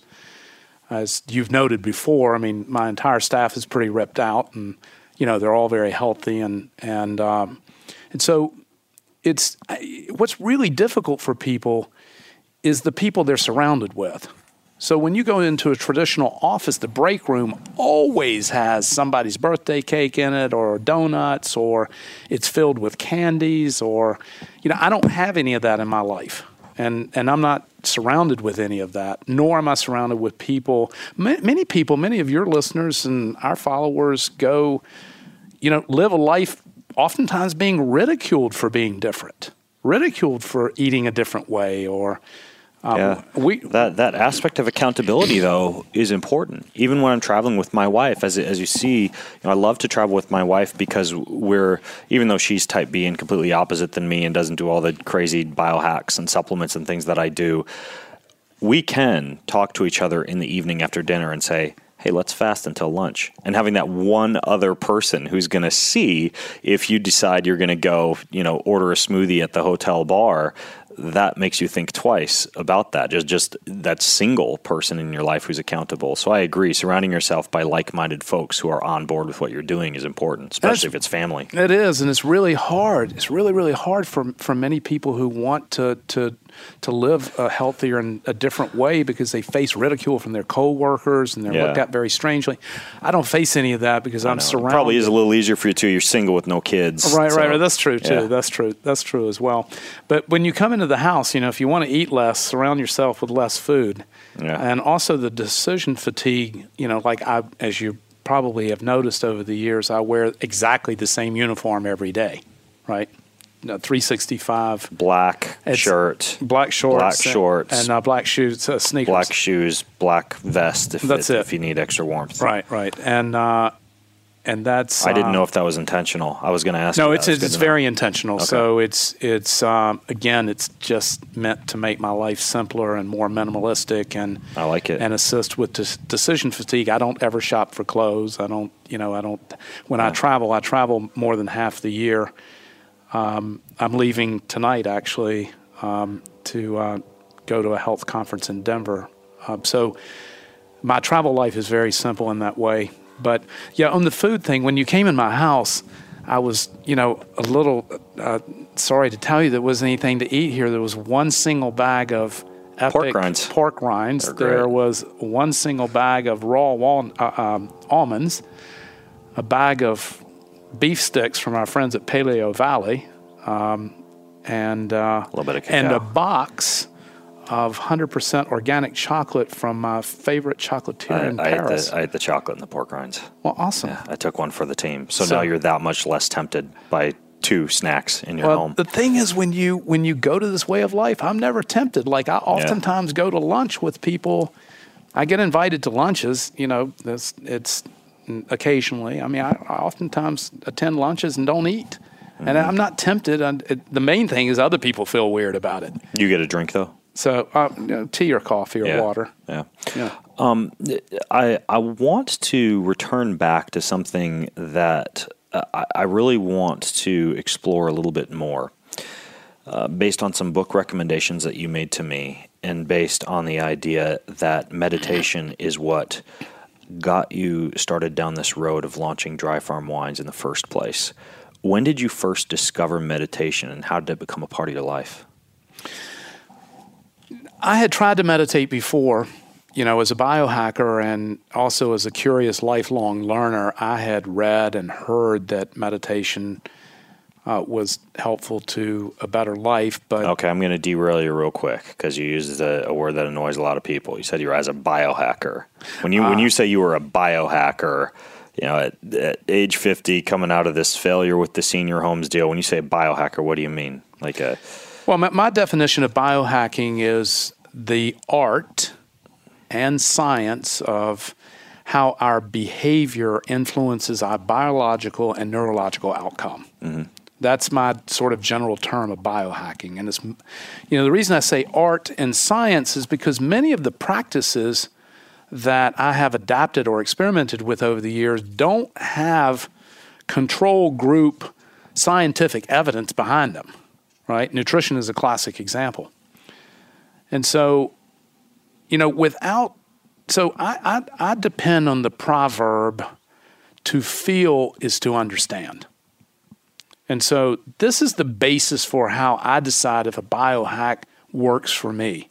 As you've noted before, I mean, my entire staff is pretty ripped out, and you know they're all very healthy, and and um, and so it's what's really difficult for people is the people they're surrounded with. So when you go into a traditional office, the break room always has somebody's birthday cake in it, or donuts, or it's filled with candies, or you know I don't have any of that in my life. And and I'm not surrounded with any of that, nor am I surrounded with people. Many people, many of your listeners and our followers go, you know, live a life oftentimes being ridiculed for being different, ridiculed for eating a different way, or um, yeah, we that that aspect of accountability though is important. Even when I'm traveling with my wife, as as you see, you know, I love to travel with my wife because we're even though she's type B and completely opposite than me and doesn't do all the crazy biohacks and supplements and things that I do, we can talk to each other in the evening after dinner and say, hey, let's fast until lunch. And having that one other person who's going to see if you decide you're going to go, you know, order a smoothie at the hotel bar, that makes you think twice about that. Just just that single person in your life who's accountable. So I agree. Surrounding yourself by like-minded folks who are on board with what you're doing is important, especially That's, if it's family. It is, and it's really hard. It's really, really hard for for many people who want to to to live a healthier and a different way because they face ridicule from their coworkers and they're Yeah. looked at very strangely. I don't face any of that because I I'm know. surrounded. It probably is a little easier for you too. You're single with no kids. Right, so, right, right. That's true too. Yeah. That's true. That's true as well. But when you come into the house, you know, if you want to eat less, surround yourself with less food. Yeah. And also the decision fatigue, you know, like I, as you probably have noticed over the years, I wear exactly the same uniform every day, right? No, three sixty-five. Black It's shirt. Black shorts. Black and- shorts. And uh, black shoes, uh, sneakers. Black shoes, black vest if, That's if, it. if you need extra warmth. Right, right. And uh, and that's... I didn't uh, know if that was intentional. I was going to ask No, you it's that. it's, good it's to know. very intentional. Okay. So it's it's um, again, it's just meant to make my life simpler and more minimalistic, and I like it. and assist with des- decision fatigue. I don't ever shop for clothes. I don't, you know, I don't. When I travel, I travel more than half the year. Um, I'm leaving tonight actually um, to uh, go to a health conference in Denver. Um, so my travel life is very simple in that way. But yeah, on the food thing, when you came in my house, I was, you know, a little uh, sorry to tell you there wasn't anything to eat here. There was one single bag of epic Pork rinds. Pork rinds. They're There great. was one single bag of raw wal- uh, um, almonds, a bag of beef sticks from our friends at Paleo Valley, um, and uh, A little bit of and cacao. a box of one hundred percent organic chocolate from my favorite chocolatier I, in I, ate Paris. the, I ate the chocolate and the pork rinds. Well, awesome. Yeah, I took one for the team. So, So- now you're that much less tempted by two snacks in your Well, home. the thing is, when you when you go to this way of life, I'm never tempted. Like I oftentimes go to lunch with people. I get invited to lunches. You know, this it's occasionally. I mean, I, I oftentimes attend lunches and don't eat, Mm-hmm. and I'm not tempted. And it, the main thing is other people feel weird about it. You get a drink, though? So, uh, you know, tea or coffee or Yeah. water. Yeah. Yeah. Um, I I want to return back to something that uh, I, I really want to explore a little bit more, uh, based on some book recommendations that you made to me, and based on the idea that meditation is what got you started down this road of launching Dry Farm Wines in the first place. When did you first discover meditation, and how did it become a part of your life? I had tried to meditate before, you know, as a biohacker and also as a curious lifelong learner. I had read and heard that meditation uh, was helpful to a better life. But okay, I'm going to derail you real quick because you used a, a word that annoys a lot of people. You said you were as a biohacker. When you uh, when you say you were a biohacker, you know, at, at age fifty, coming out of this failure with the senior homes deal, when you say biohacker, what do you mean? Like a well, my, my definition of biohacking is the art and science of how our behavior influences our biological and neurological outcome. Mm-hmm. That's my sort of general term of biohacking. And it's, you know, the reason I say art and science is because many of the practices that I have adapted or experimented with over the years don't have control group scientific evidence behind them, right? Nutrition is a classic example. And so, you know, without, so I, I, I depend on the proverb, to feel is to understand. And so this is the basis for how I decide if a biohack works for me.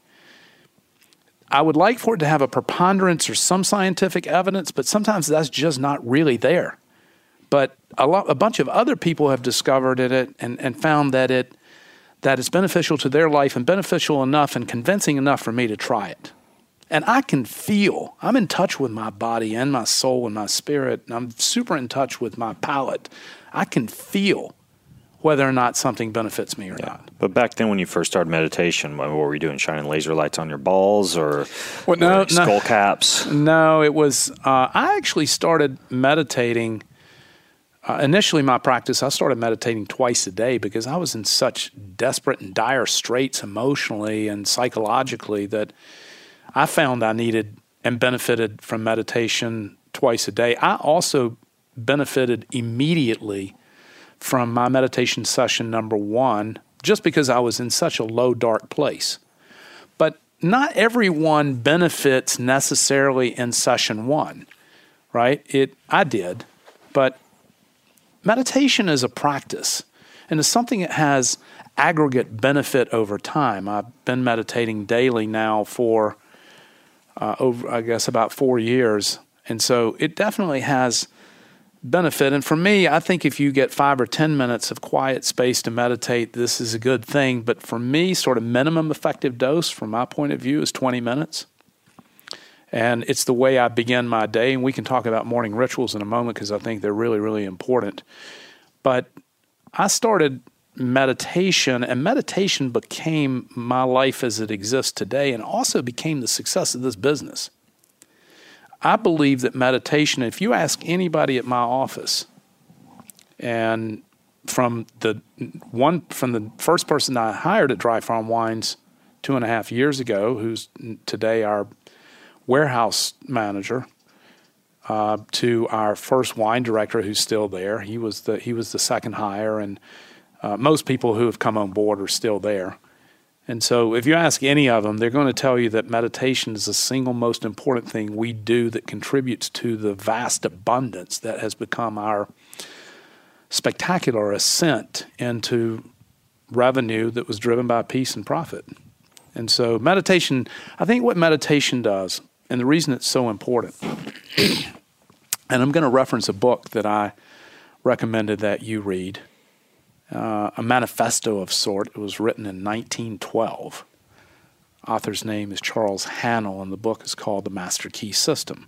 I would like for it to have a preponderance or some scientific evidence, but sometimes that's just not really there. But a lot, a bunch of other people have discovered it and, and found that it that it's beneficial to their life and beneficial enough and convincing enough for me to try it. And I can feel, I'm in touch with my body and my soul and my spirit, and I'm super in touch with my palate. I can feel whether or not something benefits me or yeah. not. But back then when you first started meditation, what were you doing, shining laser lights on your balls or, well, no, or skull no, caps? No, it was, uh, I actually started meditating. Uh, initially, my practice, I started meditating twice a day because I was in such desperate and dire straits emotionally and psychologically that I found I needed and benefited from meditation twice a day. I also benefited immediately from my meditation session number one, just because I was in such a low, dark place. But not everyone benefits necessarily in session one, right? It, I did, but meditation is a practice, and it's something that has aggregate benefit over time. I've been meditating daily now for uh, over, I guess, about four years, and so it definitely has benefit. And for me, I think if you get five or ten minutes of quiet space to meditate, this is a good thing. But for me, sort of minimum effective dose from my point of view is twenty minutes. And it's the way I begin my day. And we can talk about morning rituals in a moment because I think they're really, really important. But I started meditation, and meditation became my life as it exists today and also became the success of this business. I believe that meditation, if you ask anybody at my office, and from the one from the first person I hired at Dry Farm Wines two and a half years ago, who's today our warehouse manager, uh, to our first wine director who's still there. He was the he was the second hire, and uh, most people who have come on board are still there. And so if you ask any of them, they're going to tell you that meditation is the single most important thing we do that contributes to the vast abundance that has become our spectacular ascent into revenue that was driven by peace and profit. And so meditation, I think what meditation does, and the reason it's so important, and I'm going to reference a book that I recommended that you read, Uh, a manifesto of sort. It was written in nineteen twelve. Author's name is Charles Haanel, and the book is called The Master Key System.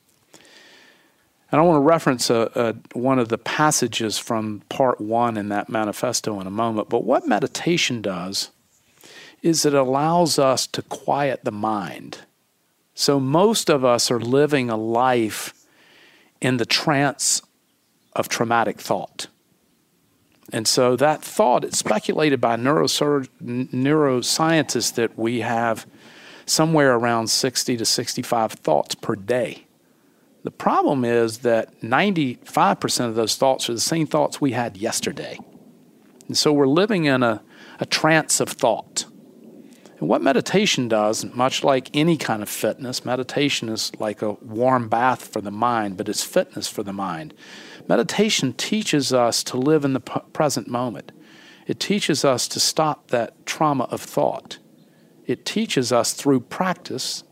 And I want to reference a, a, one of the passages from part one in that manifesto in a moment. But what meditation does is it allows us to quiet the mind. So most of us are living a life in the trance of traumatic thought. And so that thought, it's speculated by neurosur- neuroscientists that we have somewhere around sixty to sixty-five thoughts per day. The problem is that ninety-five percent of those thoughts are the same thoughts we had yesterday. And so we're living in a, a trance of thought. And what meditation does, much like any kind of fitness, meditation is like a warm bath for the mind, but it's fitness for the mind. Meditation teaches us to live in the p- present moment. It teaches us to stop that trauma of thought. It teaches us through practice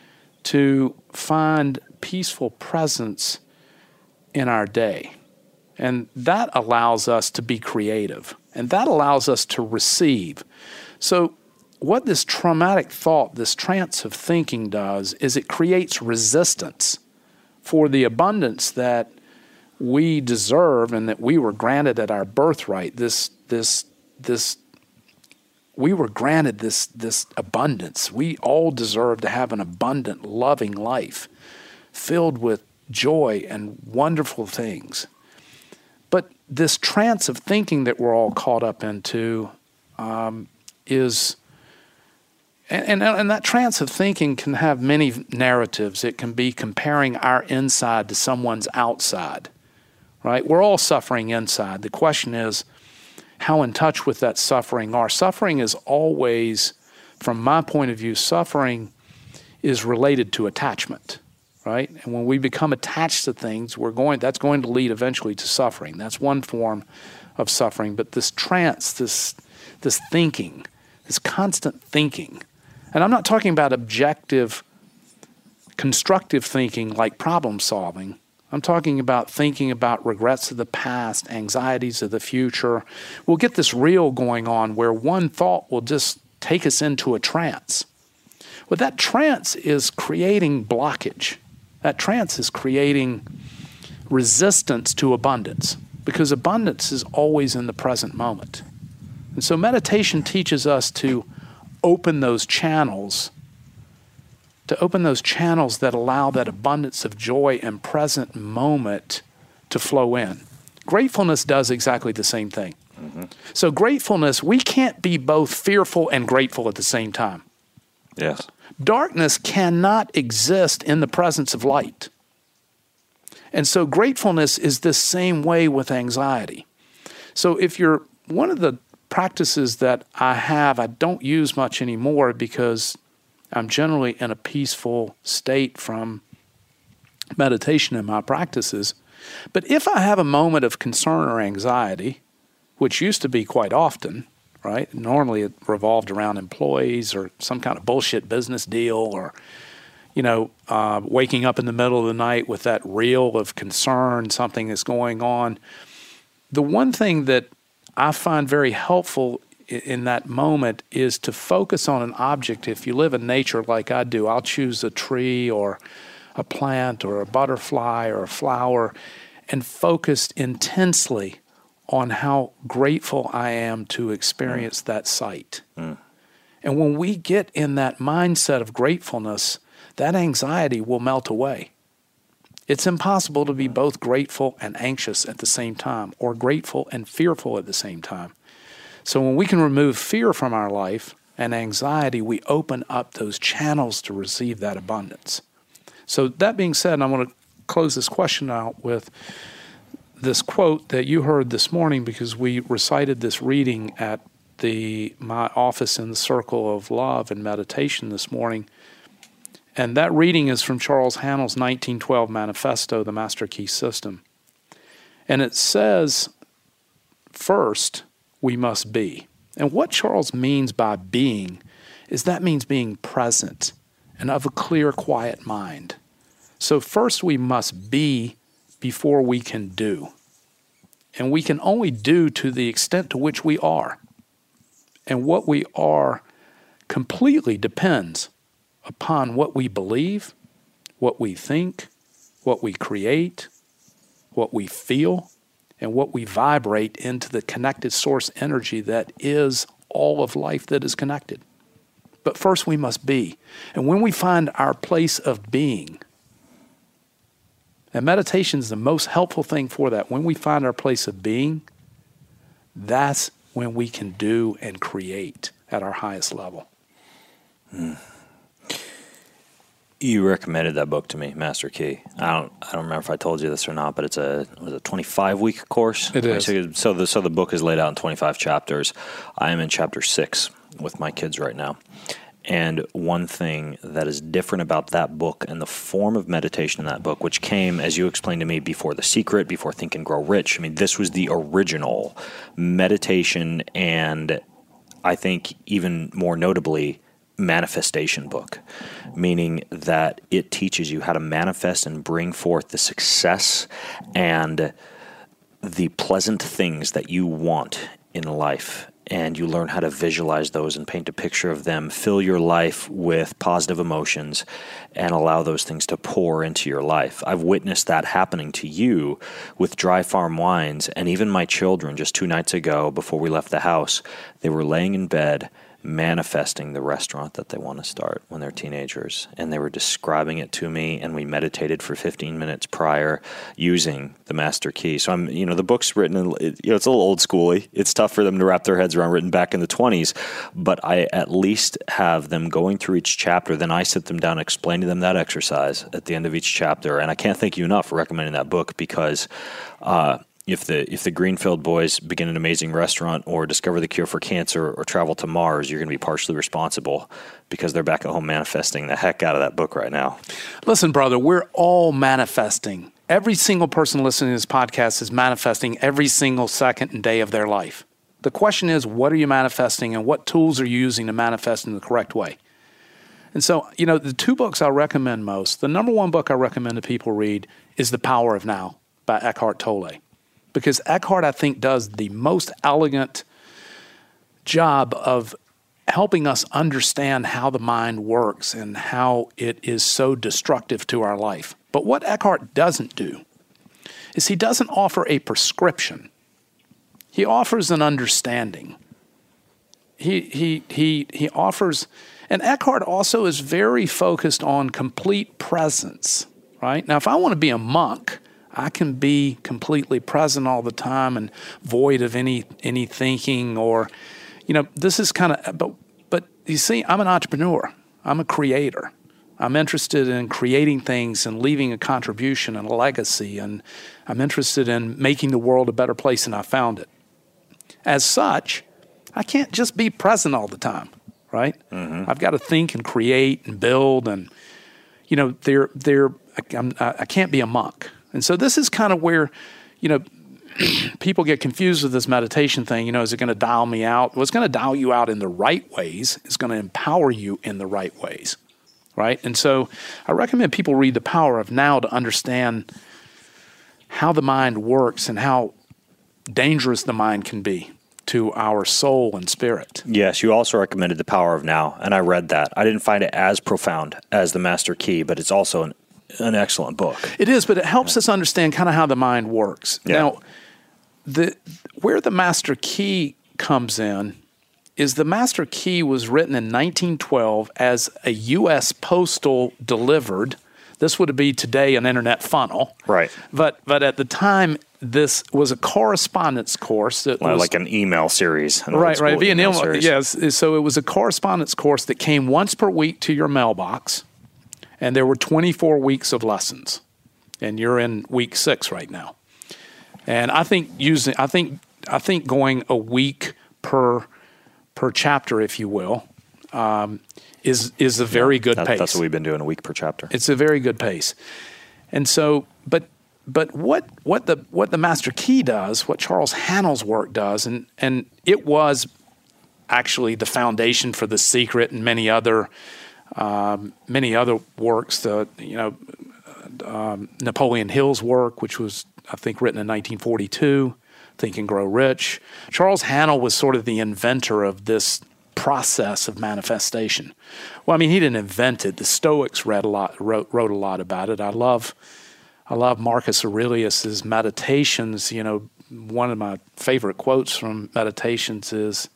to find peaceful presence in our day. And that allows us to be creative. And that allows us to receive. So what this traumatic thought, this trance of thinking does is it creates resistance for the abundance that we deserve and that we were granted at our birthright. This, this, this, we were granted this, this abundance. We all deserve to have an abundant, loving life filled with joy and wonderful things. But this trance of thinking that we're all caught up into um, is, and, and, and that trance of thinking can have many narratives. It can be comparing our inside to someone's outside, right? We're all suffering inside. The question is how in touch with that suffering are. Suffering is always, from my point of view, suffering is related to attachment. Right? And when we become attached to things, we're going, that's going to lead eventually to suffering. That's one form of suffering. But this trance, this, this thinking, this constant thinking, and I'm not talking about objective, constructive thinking like problem solving. I'm talking about thinking about regrets of the past, anxieties of the future. We'll get this reel going on where one thought will just take us into a trance. Well, that trance is creating blockage. That trance is creating resistance to abundance because abundance is always in the present moment. And so meditation teaches us to open those channels, to open those channels that allow that abundance of joy and present moment to flow in. Gratefulness does exactly the same thing. Mm-hmm. So gratefulness, we can't be both fearful and grateful at the same time. Yes. Darkness cannot exist in the presence of light. And so gratefulness is the same way with anxiety. So if you're, one of the practices that I have, I don't use much anymore because I'm generally in a peaceful state from meditation in my practices. But if I have a moment of concern or anxiety, which used to be quite often, right? Normally it revolved around employees or some kind of bullshit business deal or, you know, uh, waking up in the middle of the night with that reel of concern, something that's going on. The one thing that I find very helpful in, in that moment is to focus on an object. If you live in nature like I do, I'll choose a tree or a plant or a butterfly or a flower and focus intensely on how grateful I am to experience mm. that sight. Mm. And when we get in that mindset of gratefulness, that anxiety will melt away. It's impossible to be both grateful and anxious at the same time, or grateful and fearful at the same time. So when we can remove fear from our life and anxiety, we open up those channels to receive that abundance. So that being said, I want to close this question out with this quote that you heard this morning because we recited this reading at the my office in the Circle of Love and Meditation this morning. And that reading is from Charles Haanel's nineteen twelve Manifesto, The Master Key System. And it says, first, we must be. And what Charles means by being is that means being present and of a clear, quiet mind. So first we must be before we can do. And we can only do to the extent to which we are. And what we are completely depends upon what we believe, what we think, what we create, what we feel, and what we vibrate into the connected source energy that is all of life that is connected. But first we must be. And when we find our place of being, and meditation is the most helpful thing for that. When we find our place of being, that's when we can do and create at our highest level. Hmm. You recommended that book to me, Master Key. I don't, I don't remember if I told you this or not, but it's a was a twenty-five week course. It is. So the so the book is laid out in twenty-five chapters. I am in chapter six with my kids right now. And one thing that is different about that book and the form of meditation in that book, which came, as you explained to me, before The Secret, before Think and Grow Rich. I mean, this was the original meditation and I think even more notably, manifestation book, meaning that it teaches you how to manifest and bring forth the success and the pleasant things that you want in life, and you learn how to visualize those and paint a picture of them, fill your life with positive emotions, and allow those things to pour into your life. I've witnessed that happening to you with Dry Farm Wines, and even my children just two nights ago before we left the house, they were laying in bed manifesting the restaurant that they want to start when they're teenagers. And they were describing it to me, and we meditated for fifteen minutes prior using the Master Key. So I'm, you know, the book's written, in, you know, it's a little old schooly. It's tough for them to wrap their heads around, written back in the twenties, but I at least have them going through each chapter. Then I sit them down, explain to them that exercise at the end of each chapter. And I can't thank you enough for recommending that book, because, uh, If the if the Greenfield boys begin an amazing restaurant or discover the cure for cancer or travel to Mars, you're going to be partially responsible, because they're back at home manifesting the heck out of that book right now. Listen, brother, we're all manifesting. Every single person listening to this podcast is manifesting every single second and day of their life. The question is, what are you manifesting, and what tools are you using to manifest in the correct way? And so, you know, the two books I recommend most, the number one book I recommend to people read is The Power of Now by Eckhart Tolle. Because Eckhart, I think, does the most elegant job of helping us understand how the mind works and how it is so destructive to our life. But what Eckhart doesn't do is he doesn't offer a prescription. He offers an understanding. He he he he offers, and Eckhart also is very focused on complete presence, right? Now, if I want to be a monk, I can be completely present all the time and void of any any thinking, or, you know, this is kind of, but, but you see, I'm an entrepreneur. I'm a creator. I'm interested in creating things and leaving a contribution and a legacy, and I'm interested in making the world a better place than I found it. As such, I can't just be present all the time, right? Mm-hmm. I've got to think and create and build, and, you know, they're, they're, I'm, I can't be a monk. And so this is kind of where, you know, people get confused with this meditation thing. You know, is it going to dial me out? Well, it's going to dial you out in the right ways. It's going to empower you in the right ways, right? And so I recommend people read The Power of Now to understand how the mind works and how dangerous the mind can be to our soul and spirit. Yes, you also recommended The Power of Now, and I read that. I didn't find it as profound as The Master Key, but it's also an an excellent book. It is, but it helps yeah. us understand kind of how the mind works. Yeah. Now, the where the Master Key comes in is the Master Key was written in nineteen twelve as a U S postal delivered. This would be today an internet funnel. Right. But but at the time, this was a correspondence course. That well, was, like an email series. An right, right. Via email email, series. Yes. So it was a correspondence course that came once per week to your mailbox. And there were twenty-four weeks of lessons, and you're in week six right now. And I think using, I think, I think going a week per per chapter, if you will, um, is is a very yeah, good that, pace. That's what we've been doing, a week per chapter. It's a very good pace. And so, but but what what the what the Master Key does, what Charles Haanel's work does, and and it was actually the foundation for The Secret and many other. Um, many other works, the you know um, Napoleon Hill's work, which was I think written in nineteen forty-two, Think and Grow Rich. Charles Haanel was sort of the inventor of this process of manifestation. Well, I mean, he didn't invent it. The Stoics read a lot, wrote, wrote a lot about it. I love, I love Marcus Aurelius's Meditations. You know, one of my favorite quotes from Meditations is,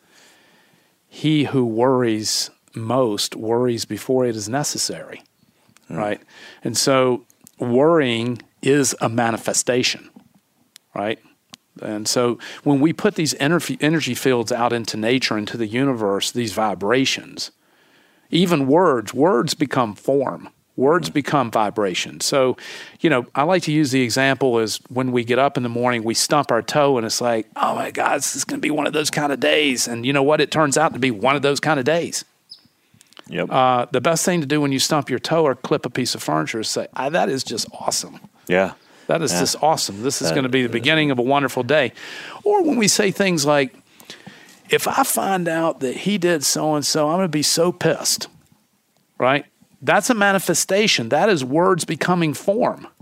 "He who worries most worries before it is necessary," mm. right? And so worrying is a manifestation, right? And so when we put these energy, energy fields out into nature, into the universe, these vibrations, even words, words become form. Words mm. become vibration. So, you know, I like to use the example as when we get up in the morning, we stump our toe and it's like, oh my God, this is going to be one of those kind of days. And you know what? It turns out to be one of those kind of days. Yep. Uh, the best thing to do when you stump your toe or clip a piece of furniture is say, ah, that is just awesome. Yeah. That is yeah. just awesome. This is that, going to be the beginning of a wonderful day. Or when we say things like, if I find out that he did so-and-so, I'm going to be so pissed, right? That's a manifestation. That is words becoming form,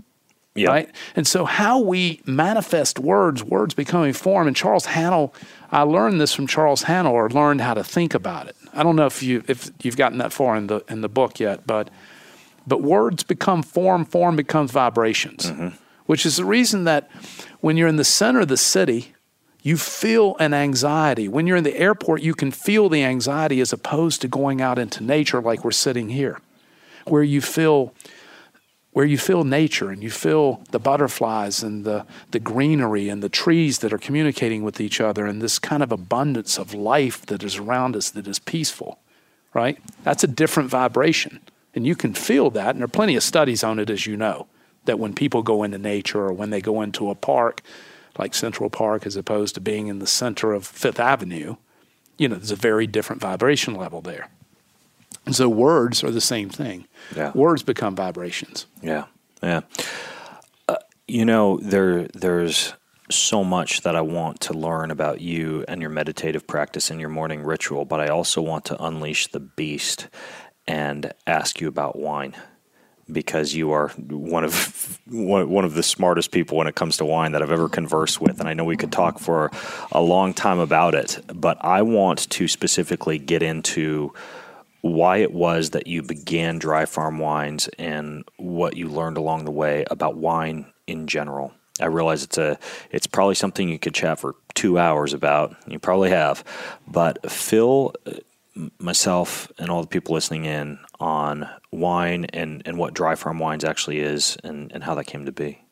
Yep. right? And so how we manifest words, words becoming form. And Charles Haanel, I learned this from Charles Haanel, or learned how to think about it. I don't know if you if you've gotten that far in the in the book yet, but but words become form, form becomes vibrations, mm-hmm. which is the reason that when you're in the center of the city, you feel an anxiety. When you're in the airport, you can feel the anxiety as opposed to going out into nature like we're sitting here, where you feel where you feel nature and you feel the butterflies and the, the greenery and the trees that are communicating with each other and this kind of abundance of life that is around us that is peaceful, right? That's a different vibration. And you can feel that, and there are plenty of studies on it, as you know, that when people go into nature or when they go into a park, like Central Park, as opposed to being in the center of Fifth Avenue, you know, there's a very different vibration level there. And so words are the same thing. Yeah. Words become vibrations. Yeah, yeah. Uh, you know, there there's so much that I want to learn about you and your meditative practice and your morning ritual, but I also want to unleash the beast and ask you about wine, because you are one of one, one of the smartest people when it comes to wine that I've ever conversed with, and I know we could talk for a long time about it, but I want to specifically get into why it was that you began Dry Farm Wines and what you learned along the way about wine in general. I realize it's a it's probably something you could chat for two hours about. You probably have, but fill myself and all the people listening in on wine and, and what Dry Farm Wines actually is and, and how that came to be.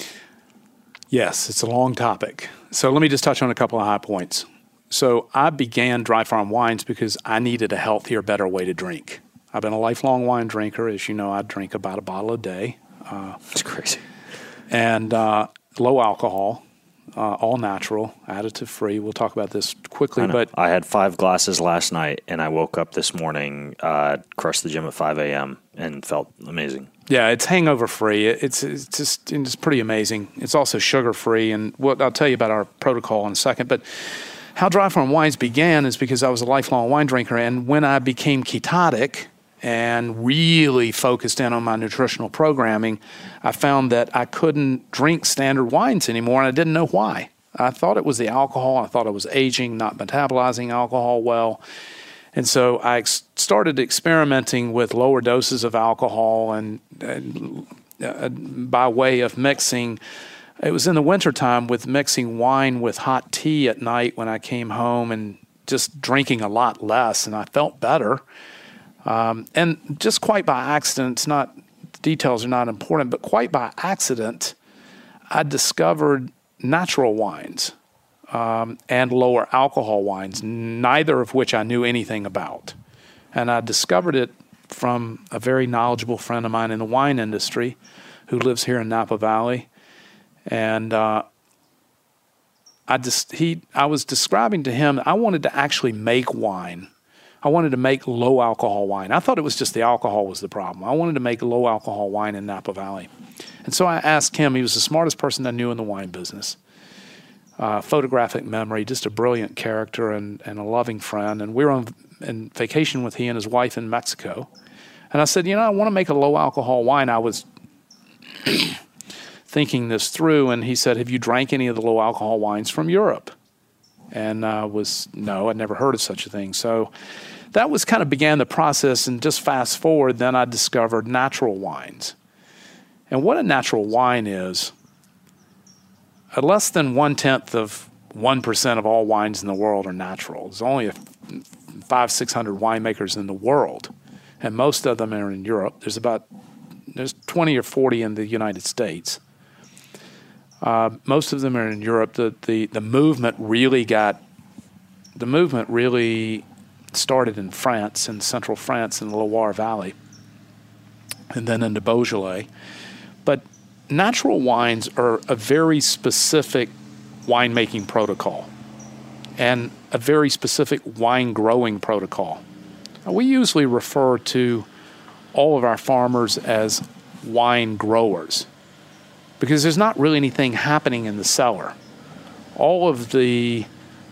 Yes, it's a long topic. So let me just touch on a couple of high points. So I began Dry Farm Wines because I needed a healthier, better way to drink. I've been a lifelong wine drinker. As you know, I drink about a bottle a day. Uh, That's crazy. And uh, low alcohol, uh, all natural, additive free. We'll talk about this quickly. I But I had five glasses last night, and I woke up this morning, uh, crushed the gym at five a.m., and felt amazing. Yeah, it's hangover free. It's it's just it's pretty amazing. It's also sugar free, and what I'll tell you about our protocol in a second. But how Dry Farm Wines began is because I was a lifelong wine drinker, and when I became ketotic and really focused in on my nutritional programming, I found that I couldn't drink standard wines anymore, and I didn't know why. I thought it was the alcohol. I thought I was aging, not metabolizing alcohol well. And so I ex- started experimenting with lower doses of alcohol and, and uh, by way of mixing. It was in the wintertime with mixing wine with hot tea at night when I came home and just drinking a lot less, and I felt better. Um, and just quite by accident, it's not, details are not important, but quite by accident, I discovered natural wines um, and lower alcohol wines, neither of which I knew anything about. And I discovered it from a very knowledgeable friend of mine in the wine industry who lives here in Napa Valley. And uh, I just he I was describing to him I wanted to actually make wine. I wanted to make low alcohol wine. I thought it was just the alcohol was the problem. I wanted to make low alcohol wine in Napa Valley. And so I asked him, he was the smartest person I knew in the wine business. Uh, photographic memory, just a brilliant character and, and a loving friend. And we were on in vacation with he and his wife in Mexico. And I said, you know, I want to make a low alcohol wine. I was thinking this through, and he said, have you drank any of the low alcohol wines from Europe? And I was, no, I'd never heard of such a thing. So that was kind of began the process, and just fast forward, then I discovered natural wines. And what a natural wine is, uh, less than one-tenth of one percent of all wines in the world are natural. There's only a five, six hundred winemakers in the world, and most of them are in Europe. There's about, there's twenty or forty in the United States. Uh, most of them are in Europe. The, the the movement really got, the movement really started in France, in central France, in the Loire Valley, and then into Beaujolais. But natural wines are a very specific winemaking protocol and a very specific wine growing protocol. Now, we usually refer to all of our farmers as wine growers, because there's not really anything happening in the cellar. All of the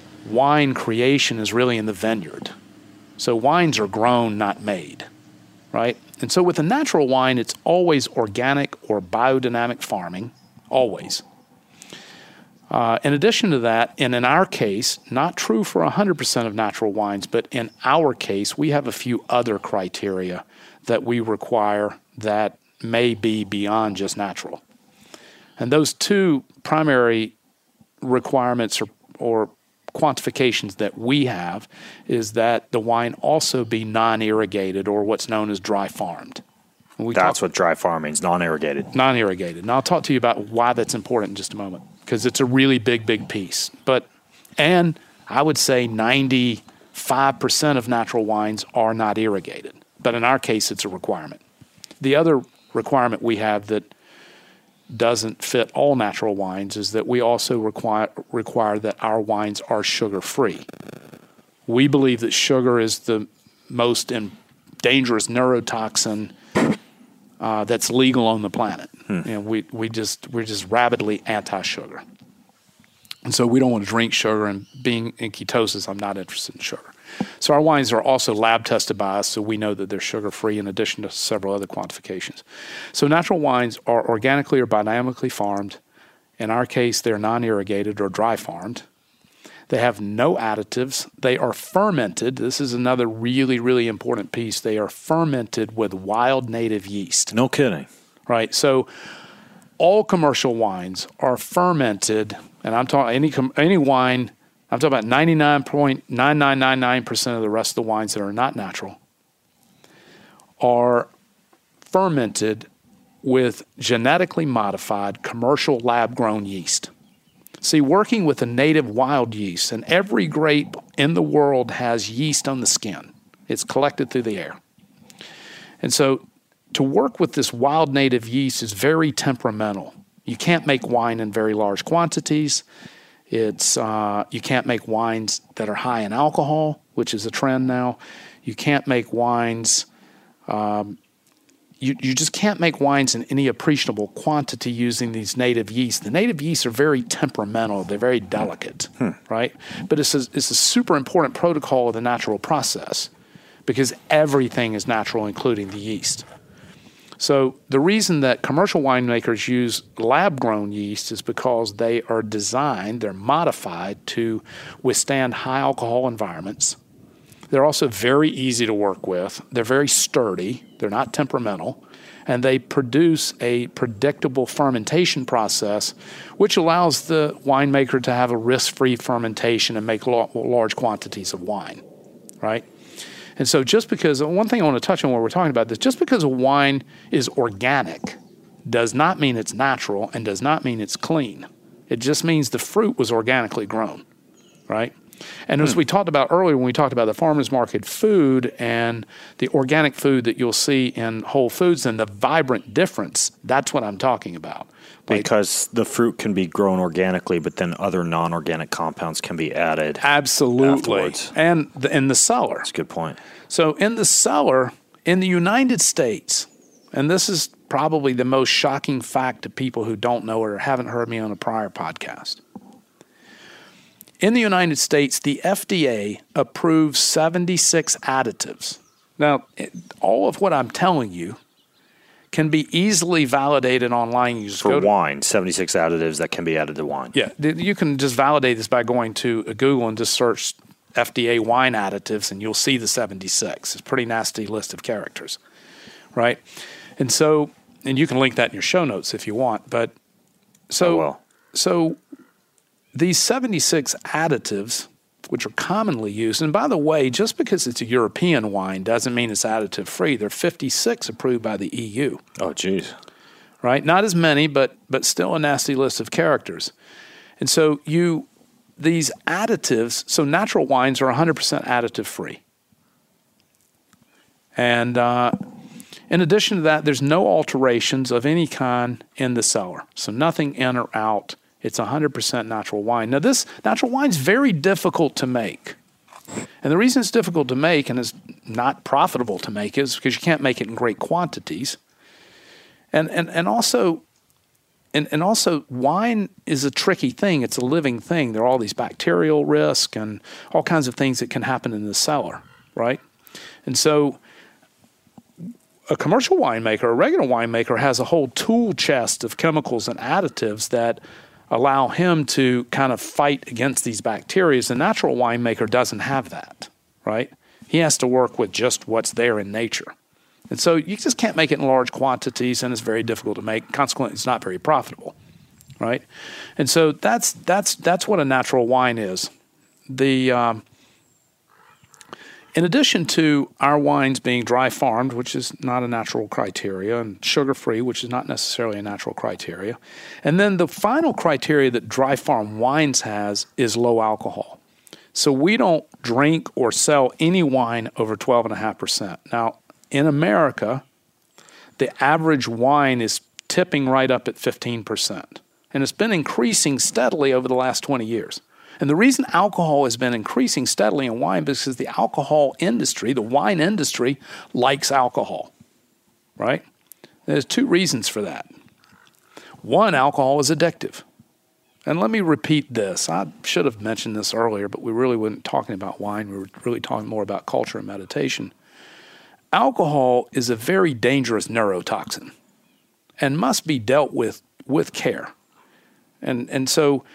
wine creation is really in the vineyard. So wines are grown, not made, right? And so with a natural wine, it's always organic or biodynamic farming, always. Uh, in addition to that, and in our case, not true for one hundred percent of natural wines, but in our case, we have a few other criteria that we require that may be beyond just natural. And those two primary requirements or, or quantifications that we have is that the wine also be non-irrigated or what's known as dry farmed. We That's talk, what dry farming is, non-irrigated. Non-irrigated. And I'll talk to you about why that's important in just a moment, because it's a really big, big piece. But, and I would say ninety-five percent of natural wines are not irrigated. But in our case, it's a requirement. The other requirement we have that doesn't fit all natural wines is that we also require require that our wines are sugar-free. We believe that sugar is the most in, dangerous neurotoxin uh, that's legal on the planet. Hmm. And we, we just we're just rabidly anti-sugar. And so we don't want to drink sugar, and being in ketosis, I'm not interested in sugar. So our wines are also lab tested by us, so we know that they're sugar-free in addition to several other quantifications. So natural wines are organically or biodynamically farmed. In our case, they're non-irrigated or dry farmed. They have no additives. They are fermented. This is another really, really important piece. They are fermented with wild native yeast. No kidding. Right. So all commercial wines are fermented, and I'm talking any any wine. I'm talking about ninety-nine point nine nine nine nine percent of the rest of the wines that are not natural are fermented with genetically modified commercial lab-grown yeast. See, working with a native wild yeast, and every grape in the world has yeast on the skin. It's collected through the air. And so to work with this wild native yeast is very temperamental. You can't make wine in very large quantities. It's uh, you can't make wines that are high in alcohol, which is a trend now. You can't make wines. Um, you you just can't make wines in any appreciable quantity using these native yeasts. The native yeasts are very temperamental. They're very delicate, hmm. right? But it's a, it's a super important protocol of the natural process because everything is natural, including the yeast. So the reason that commercial winemakers use lab-grown yeast is because they are designed, they're modified to withstand high alcohol environments. They're also very easy to work with. They're very sturdy. They're not temperamental. And they produce a predictable fermentation process, which allows the winemaker to have a risk-free fermentation and make lo- large quantities of wine, right? And so just because, one thing I want to touch on while we're talking about this, just because a wine is organic does not mean it's natural and does not mean it's clean. It just means the fruit was organically grown, right? And as hmm. we talked about earlier when we talked about the farmer's market food and the organic food that you'll see in Whole Foods and the vibrant difference, that's what I'm talking about. Like, because the fruit can be grown organically, but then other non-organic compounds can be added. Absolutely. Afterwards. And the, in the cellar. That's a good point. So in the cellar, in the United States, and this is probably the most shocking fact to people who don't know it or haven't heard me on a prior podcast. In the United States, the F D A approves seventy-six additives. Now, all of what I'm telling you can be easily validated online. You just For go to, wine, seventy-six additives that can be added to wine. Yeah, you can just validate this by going to Google and just search F D A wine additives, and you'll see the seventy-six. It's a pretty nasty list of characters, right? And so, and you can link that in your show notes if you want. But so, oh, well. so these seventy-six additives, which are commonly used, and by the way, just because it's a European wine doesn't mean it's additive free. There are fifty-six approved by the E U. Oh, geez. Right? Not as many, but but still a nasty list of characters. And so you, these additives, so natural wines are one hundred percent additive free. And uh, in addition to that, there's no alterations of any kind in the cellar. So nothing in or out. It's one hundred percent natural wine. Now, this natural wine is very difficult to make. And the reason it's difficult to make and is not profitable to make is because you can't make it in great quantities. And and and also, and, and also wine is a tricky thing. It's a living thing. There are all these bacterial risks and all kinds of things that can happen in the cellar, right? And so a commercial winemaker, a regular winemaker, has a whole tool chest of chemicals and additives that allow him to kind of fight against these bacteria. The natural winemaker doesn't have that, right? He has to work with just what's there in nature. And so you just can't make it in large quantities, and it's very difficult to make. Consequently, it's not very profitable, right? And so that's that's that's what a natural wine is. The um, in addition to our wines being dry farmed, which is not a natural criteria, and sugar free, which is not necessarily a natural criteria, and then the final criteria that dry farm wines has is low alcohol. So we don't drink or sell any wine over twelve point five percent. Now, in America, the average wine is tipping right up at fifteen percent. And it's been increasing steadily over the last twenty years. And the reason alcohol has been increasing steadily in wine is because the alcohol industry, the wine industry, likes alcohol, right? There's two reasons for that. One, alcohol is addictive. And let me repeat this. I should have mentioned this earlier, but we really weren't talking about wine. We were really talking more about culture and meditation. Alcohol is a very dangerous neurotoxin and must be dealt with with care. And and so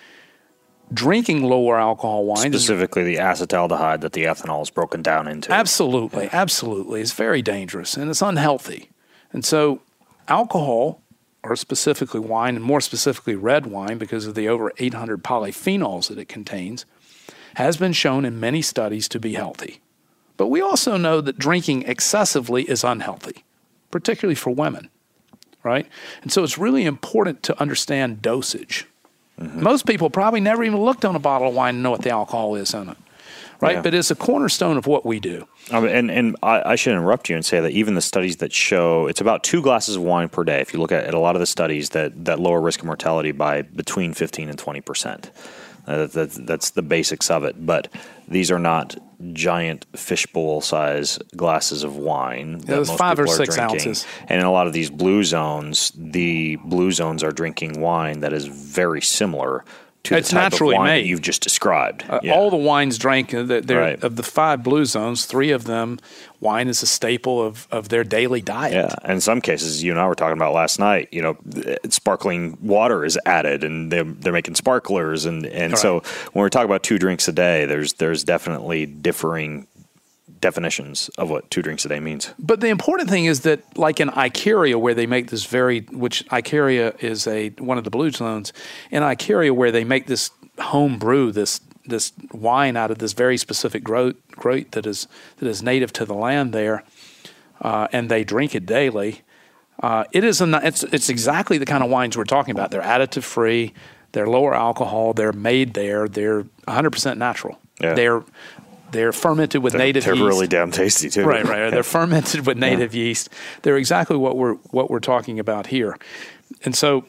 drinking lower alcohol wines... Specifically the acetaldehyde that the ethanol is broken down into. Absolutely, absolutely. It's very dangerous and it's unhealthy. And so alcohol, or specifically wine, and more specifically red wine because of the over eight hundred polyphenols that it contains, has been shown in many studies to be healthy. But we also know that drinking excessively is unhealthy, particularly for women, right? And so it's really important to understand dosage. Mm-hmm. Most people probably never even looked on a bottle of wine and know what the alcohol is in it, right? Yeah. But it's a cornerstone of what we do. Um, and and I, I should interrupt you and say that even the studies that show it's about two glasses of wine per day, if you look at, at a lot of the studies that, that lower risk of mortality by between fifteen and twenty percent. Uh, that, that's the basics of it. But these are not giant fishbowl size glasses of wine. Yeah, there's five or six drinking. ounces. And in a lot of these blue zones, the blue zones are drinking wine that is very similar to it's the type naturally of wine made. that you've just described. Uh, yeah. All the wines drank, uh, they're, right. of the five blue zones, three of them, wine is a staple of, of their daily diet. Yeah, and in some cases, you and I were talking about last night, you know, sparkling water is added and they're, they're making sparklers. And, and so right. when we're talking about two drinks a day, there's there's definitely differing definitions of what two drinks a day means. But the important thing is that, like in Icaria, where they make this very, which Icaria is a one of the blue zones, in Icaria where they make this home brew, this this wine out of this very specific growth, growth that is that is native to the land there, uh, and they drink it daily. Uh, it is a, it's it's exactly the kind of wines we're talking about. They're additive free, they're lower alcohol, they're made there, they're one hundred percent natural. Yeah. They're They're fermented with they're, native they're yeast. They're really damn tasty too. Right, right. They're fermented with native yeah. yeast. They're exactly what we're what we're talking about here. And so,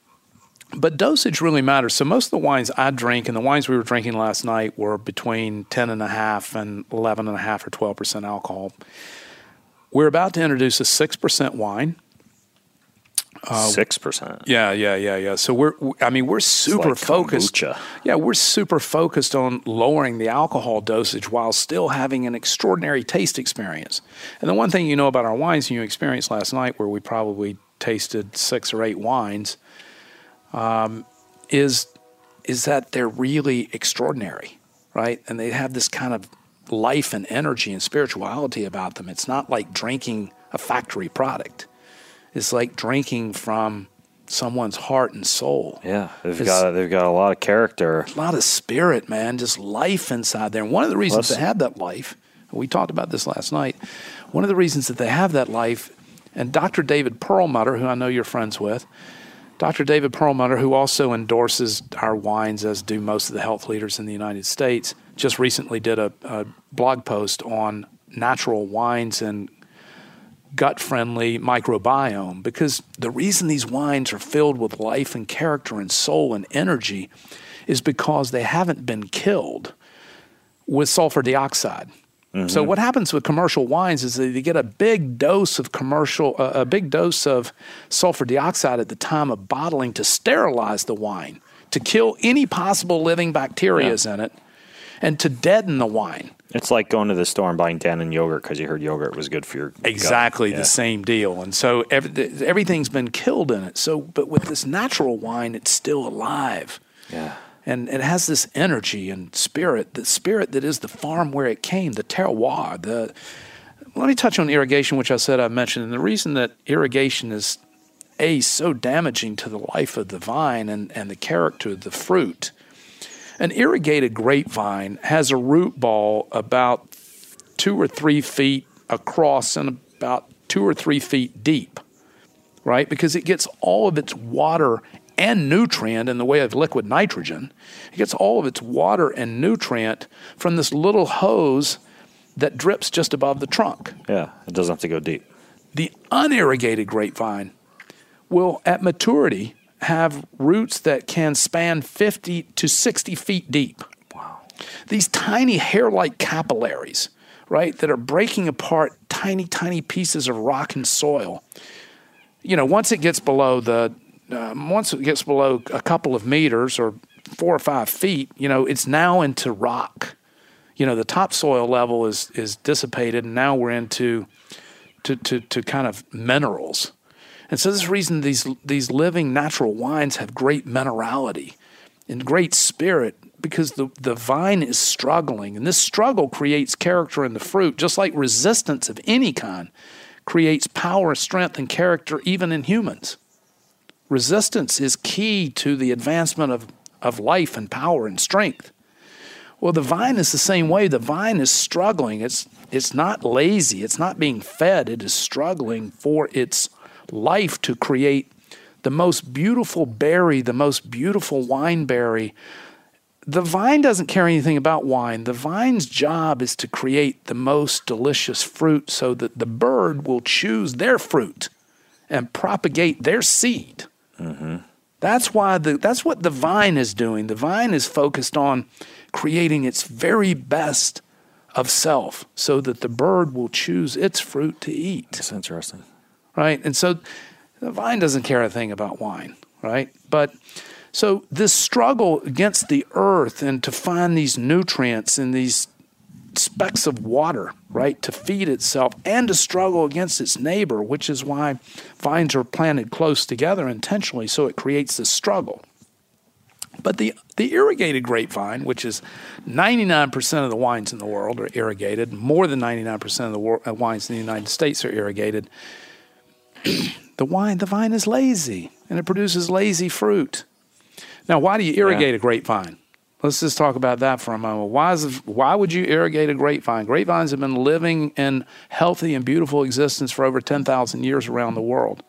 but dosage really matters. So most of the wines I drink and the wines we were drinking last night were between ten and a half and eleven and a half or twelve percent alcohol. We're about to introduce a six percent wine. Six uh, percent. Yeah, yeah, yeah, yeah. So we're, I mean, we're super like focused. Kombucha. Yeah, we're super focused on lowering the alcohol dosage while still having an extraordinary taste experience. And the one thing you know about our wines, and you experienced last night, where we probably tasted six or eight wines, um, is is that they're really extraordinary, right? And they have this kind of life and energy and spirituality about them. It's not like drinking a factory product. It's like drinking from someone's heart and soul. Yeah, they've it's, got they've got a lot of character, a lot of spirit, man, just life inside there. And one of the reasons Plus, they have that life, we talked about this last night. One of the reasons that they have that life, and Doctor David Perlmutter, who I know you're friends with, Doctor David Perlmutter, who also endorses our wines, as do most of the health leaders in the United States, just recently did a, a blog post on natural wines and gut-friendly microbiome, because the reason these wines are filled with life and character and soul and energy is because they haven't been killed with sulfur dioxide. Mm-hmm. So what happens with commercial wines is that you get a big dose of commercial, uh, a big dose of sulfur dioxide at the time of bottling to sterilize the wine, to kill any possible living bacteria yeah. in it. and to deaden the wine. It's like going to the store and buying Dannon yogurt because you heard yogurt was good for your Exactly gut. the Yeah. same deal. And so every, everything's been killed in it. So, but with this natural wine, it's still alive. Yeah. And it has this energy and spirit, the spirit that is the farm where it came, the terroir. The, let me touch on irrigation, which I said I mentioned. And the reason that irrigation is, A, so damaging to the life of the vine and, and the character of the fruit. An irrigated grapevine has a root ball about two or three feet across and about two or three feet deep, right? Because it gets all of its water and nutrient in the way of liquid nitrogen. It gets all of its water and nutrient from this little hose that drips just above the trunk. Yeah, it doesn't have to go deep. The unirrigated grapevine will, at maturity, have roots that can span fifty to sixty feet deep. Wow. These tiny hair-like capillaries, right, that are breaking apart tiny, tiny pieces of rock and soil. You know, once it gets below the, um, once it gets below a couple of meters or four or five feet, you know, it's now into rock. You know, the topsoil level is is dissipated, and now we're into to to to kind of minerals. And so this is the reason these these living natural wines have great minerality and great spirit, because the, the vine is struggling. And this struggle creates character in the fruit, just like resistance of any kind creates power, strength, and character even in humans. Resistance is key to the advancement of, of life and power and strength. Well, the vine is the same way. The vine is struggling. It's it's not lazy. It's not being fed. It is struggling for its life to create the most beautiful berry, the most beautiful wine berry. The vine doesn't care anything about wine. The vine's job is to create the most delicious fruit so that the bird will choose their fruit and propagate their seed. Mm-hmm. That's why the that's what the vine is doing. The vine is focused on creating its very best of self so that the bird will choose its fruit to eat. That's interesting. Right? And so the vine doesn't care a thing about wine, right? But so this struggle against the earth and to find these nutrients in these specks of water, right, to feed itself, and to struggle against its neighbor, which is why vines are planted close together intentionally, so it creates this struggle. But the, the irrigated grapevine, which is ninety-nine percent of the wines in the world are irrigated, more than ninety-nine percent of the wor- uh, wines in the United States are irrigated, the wine, the vine is lazy, and it produces lazy fruit. Now, why do you irrigate Yeah. a grapevine? Let's just talk about that for a moment. Why is it, why would you irrigate a grapevine? Grapevines have been living in healthy and beautiful existence for over ten thousand years around the world.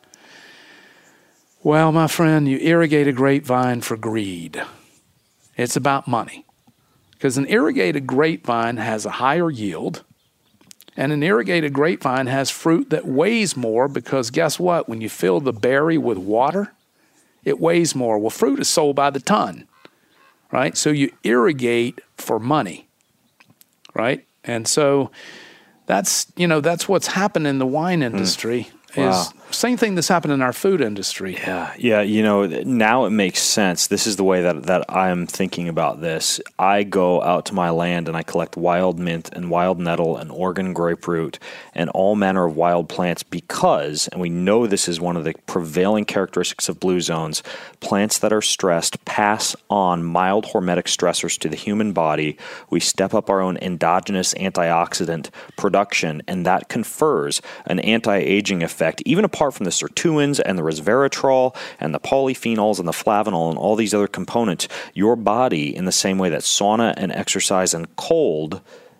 Well, my friend, you irrigate a grapevine for greed. It's about money. Because an irrigated grapevine has a higher yield, and an irrigated grapevine has fruit that weighs more, because guess what? When you fill the berry with water, it weighs more. Well, fruit is sold by the ton, right? So you irrigate for money, right? And so that's, you know, that's what's happened in the wine industry. Wow. Is same thing that's happened in our food industry. Yeah, yeah. You know, now it makes sense. This is the way that, that I'm thinking about this. I go out to my land and I collect wild mint and wild nettle and Oregon grapefruit and all manner of wild plants because, and we know this is one of the prevailing characteristics of blue zones, plants that are stressed pass on mild hormetic stressors to the human body. We step up our own endogenous antioxidant production, and that confers an anti-aging effect, even apart from the sirtuins and the resveratrol and the polyphenols and the flavanol and all these other components. Your body, in the same way that sauna and exercise and cold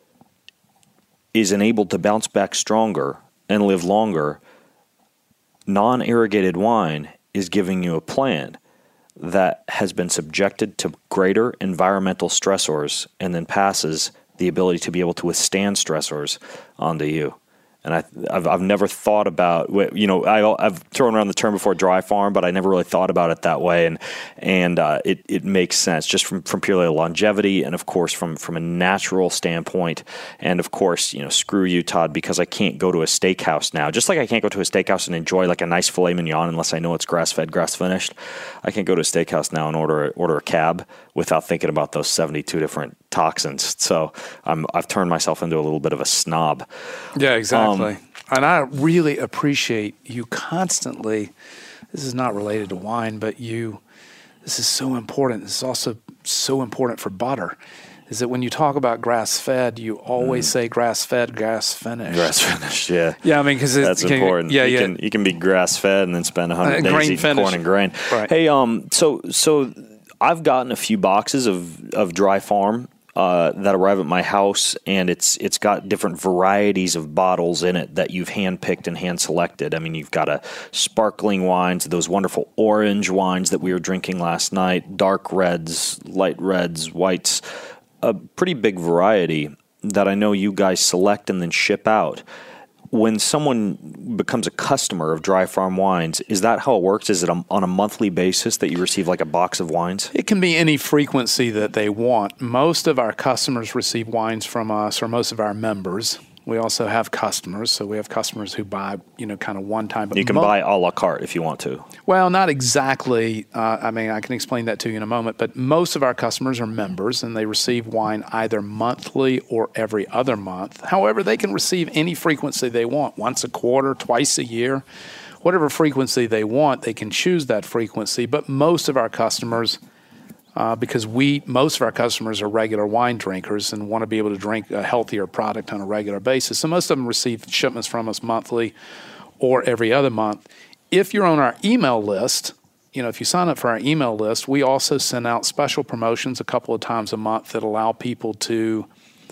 is enabled to bounce back stronger and live longer, non-irrigated wine is giving you a plant that has been subjected to greater environmental stressors and then passes the ability to be able to withstand stressors onto you. And I, I've, I've never thought about, you know, I, I've thrown around the term before dry farm, but I never really thought about it that way. And and uh, it, it makes sense just from, from purely longevity and, of course, from, from a natural standpoint. And, of course, you know, screw you, Todd, because I can't go to a steakhouse now. Just like I can't go to a steakhouse and enjoy like a nice filet mignon unless I know it's grass-fed, grass-finished. I can't go to a steakhouse now and order order a cab without thinking about those seventy-two different toxins. So I'm, I've turned myself into a little bit of a snob. Yeah, exactly. Um, and I really appreciate you constantly, this is not related to wine, but you, this is so important. This is also so important for butter, is that when you talk about grass-fed, you always mm. say grass-fed, grass-finished. Grass-finished, yeah. Yeah, I mean, because that's can, important. Yeah, you yeah. Can, you can be grass-fed and then spend one hundred uh, days eating finished. corn and grain. Right. Hey, um, so so I've gotten a few boxes of, of Dry Farm uh, that arrive at my house, and it's it's got different varieties of bottles in it that you've hand-picked and hand-selected. I mean, you've got a sparkling wines, those wonderful orange wines that we were drinking last night, dark reds, light reds, whites, a pretty big variety that I know you guys select and then ship out. When someone becomes a customer of Dry Farm Wines, is that how it works? Is it on a monthly basis that you receive like a box of wines? It can be any frequency that they want. Most of our customers receive wines from us, or most of our members. We also have customers, so we have customers who buy, you know, kind of one time. But you can mo- buy a la carte if you want to. Well, not exactly. Uh, I mean, I can explain that to you in a moment. But most of our customers are members, and they receive wine either monthly or every other month. However, they can receive any frequency they want, once a quarter, twice a year. Whatever frequency they want, they can choose that frequency. But most of our customers, Uh, because we, most of our customers are regular wine drinkers and want to be able to drink a healthier product on a regular basis. So most of them receive shipments from us monthly or every other month. If you're on our email list, you know, if you sign up for our email list, we also send out special promotions a couple of times a month that allow people to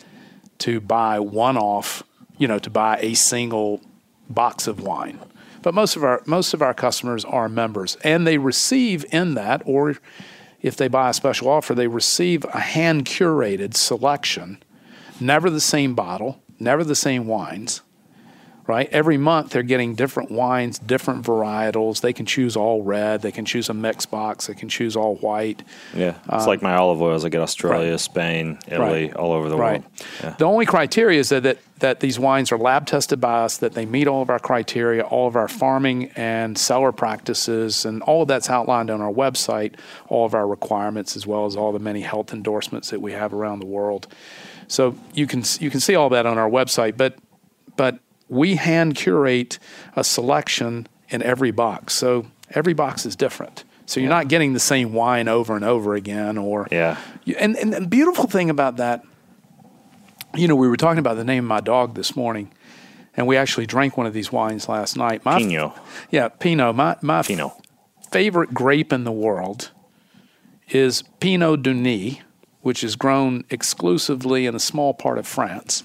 to buy one-off, you know, to buy a single box of wine. But most of our most of our customers are members, and they receive in that, or if they buy a special offer, they receive a hand-curated selection, never the same bottle, never the same wines, right? Every month they're getting different wines, different varietals. They can choose all red. They can choose a mixed box. They can choose all white. Yeah, it's um, like my olive oils. I get Australia, right. Spain, Italy, right. all over the right. world. Yeah. The only criteria is that, that that these wines are lab tested by us, that they meet all of our criteria, all of our farming and cellar practices, and all of that's outlined on our website, all of our requirements, as well as all the many health endorsements that we have around the world. So you can you can see all that on our website, but but we hand curate a selection in every box. So every box is different. So you're yeah. not getting the same wine over and over again. Or yeah. You, and, and the beautiful thing about that, you know, we were talking about the name of my dog this morning, and we actually drank one of these wines last night. My, Pinot. Yeah, Pinot. My, my Pinot. favorite grape in the world is Pinot Meunier, which is grown exclusively in a small part of France.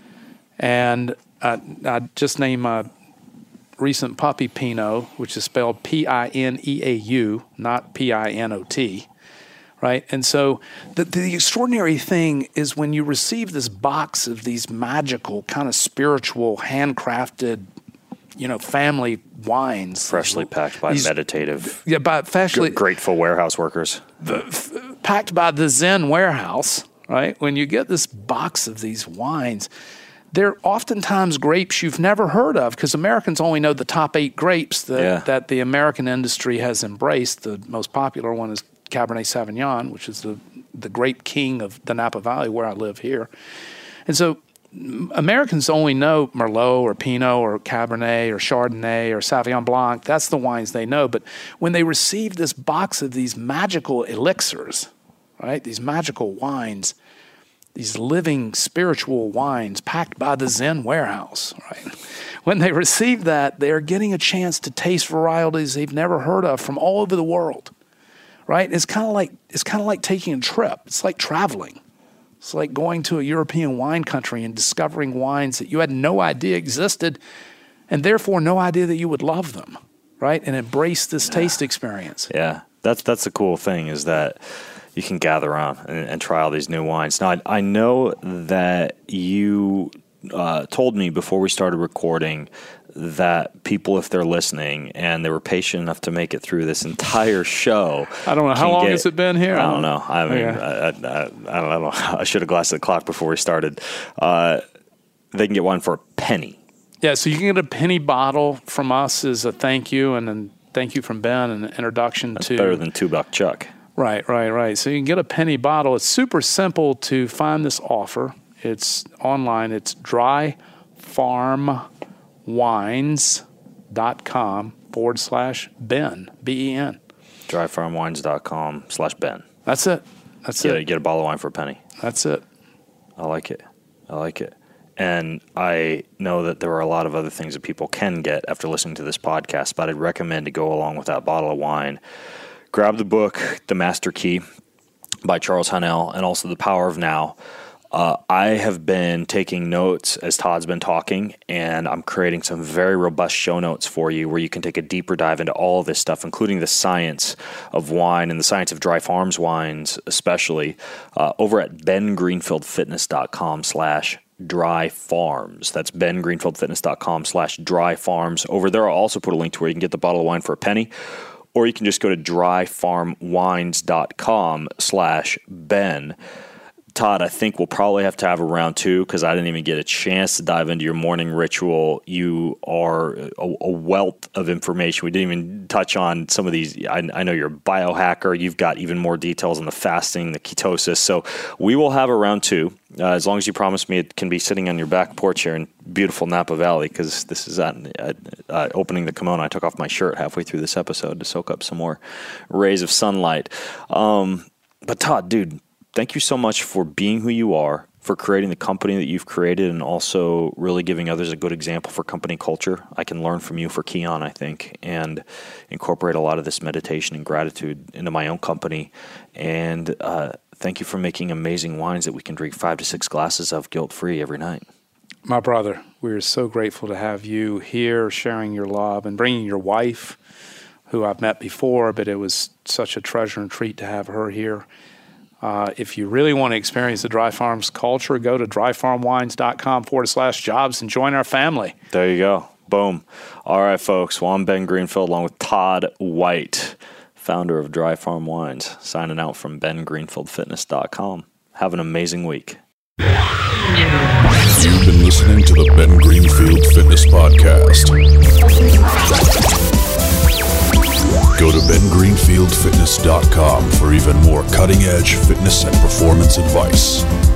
And I, I just named my recent puppy Pinot, which is spelled P I N E A U, not P I N O T, right? And so the, the extraordinary thing is when you receive this box of these magical, kind of spiritual, handcrafted, you know, family wines. Freshly packed by these, meditative, yeah, by freshly, g- grateful warehouse workers. The, f- packed by the Zen warehouse, right? When you get this box of these wines, they're oftentimes grapes you've never heard of, because Americans only know the top eight grapes that, yeah. that the American industry has embraced. The most popular one is Cabernet Sauvignon, which is the, the grape king of the Napa Valley where I live here. And so Americans only know Merlot or Pinot or Cabernet or Chardonnay or Sauvignon Blanc. That's the wines they know. But when they receive this box of these magical elixirs, right, these magical wines, these living spiritual wines packed by the Zen warehouse, right? When they receive that, they're getting a chance to taste varieties they've never heard of from all over the world, right? It's kind of like it's kind of like taking a trip. It's like traveling. It's like going to a European wine country and discovering wines that you had no idea existed, and therefore no idea that you would love them, right? And embrace this yeah. taste experience. Yeah, that's that's the cool thing, is that you can gather around and, and try all these new wines. Now, I, I know that you uh, told me before we started recording that people, if they're listening and they were patient enough to make it through this entire show. I don't know. How long get, has it been here? I don't know. I mean, okay. I, I, I, I don't know. I should have glassed the clock before we started. Uh, they can get one for a penny. Yeah, so you can get a penny bottle from us as a thank you, and then thank you from Ben and an introduction That's to... better than two buck Chuck. Right, right, right. So you can get a penny bottle. It's super simple to find this offer. It's online. It's dryfarmwines.com forward slash Ben, B E N. dryfarmwines.com slash Ben. That's it. That's yeah, it. You get a bottle of wine for a penny. That's it. I like it. I like it. And I know that there are a lot of other things that people can get after listening to this podcast, but I'd recommend to go along with that bottle of wine. Grab the book, The Master Key by Charles Haanel, and also The Power of Now. Uh, I have been taking notes as Todd's been talking, and I'm creating some very robust show notes for you where you can take a deeper dive into all of this stuff, including the science of wine and the science of Dry Farms wines, especially uh, over at bengreenfieldfitness.com slash dry farms. That's bengreenfieldfitness.com slash dry farms. Over there, I'll also put a link to where you can get the bottle of wine for a penny, or you can just go to dryfarmwines.com slash Ben. Todd, I think we'll probably have to have a round two because I didn't even get a chance to dive into your morning ritual. You are a, a wealth of information. We didn't even touch on some of these. I, I know you're a biohacker. You've got even more details on the fasting, the ketosis. So we will have a round two uh, as long as you promise me it can be sitting on your back porch here in beautiful Napa Valley, because this is at, at uh, opening the kimono. I took off my shirt halfway through this episode to soak up some more rays of sunlight. Um, but Todd, dude, thank you so much for being who you are, for creating the company that you've created, and also really giving others a good example for company culture. I can learn from you for Kion, I think, and incorporate a lot of this meditation and gratitude into my own company. And uh, thank you for making amazing wines that we can drink five to six glasses of guilt-free every night. My brother, we're so grateful to have you here sharing your love and bringing your wife, who I've met before, but it was such a treasure and treat to have her here. Uh, if you really want to experience the Dry Farms culture, go to dryfarmwines.com forward slash jobs and join our family. There you go. Boom. All right, folks. Well, I'm Ben Greenfield along with Todd White, founder of Dry Farm Wines, signing out from ben greenfield fitness dot com. Have an amazing week. You've been listening to the Ben Greenfield Fitness Podcast. Go to ben greenfield fitness dot com for even more cutting-edge fitness and performance advice.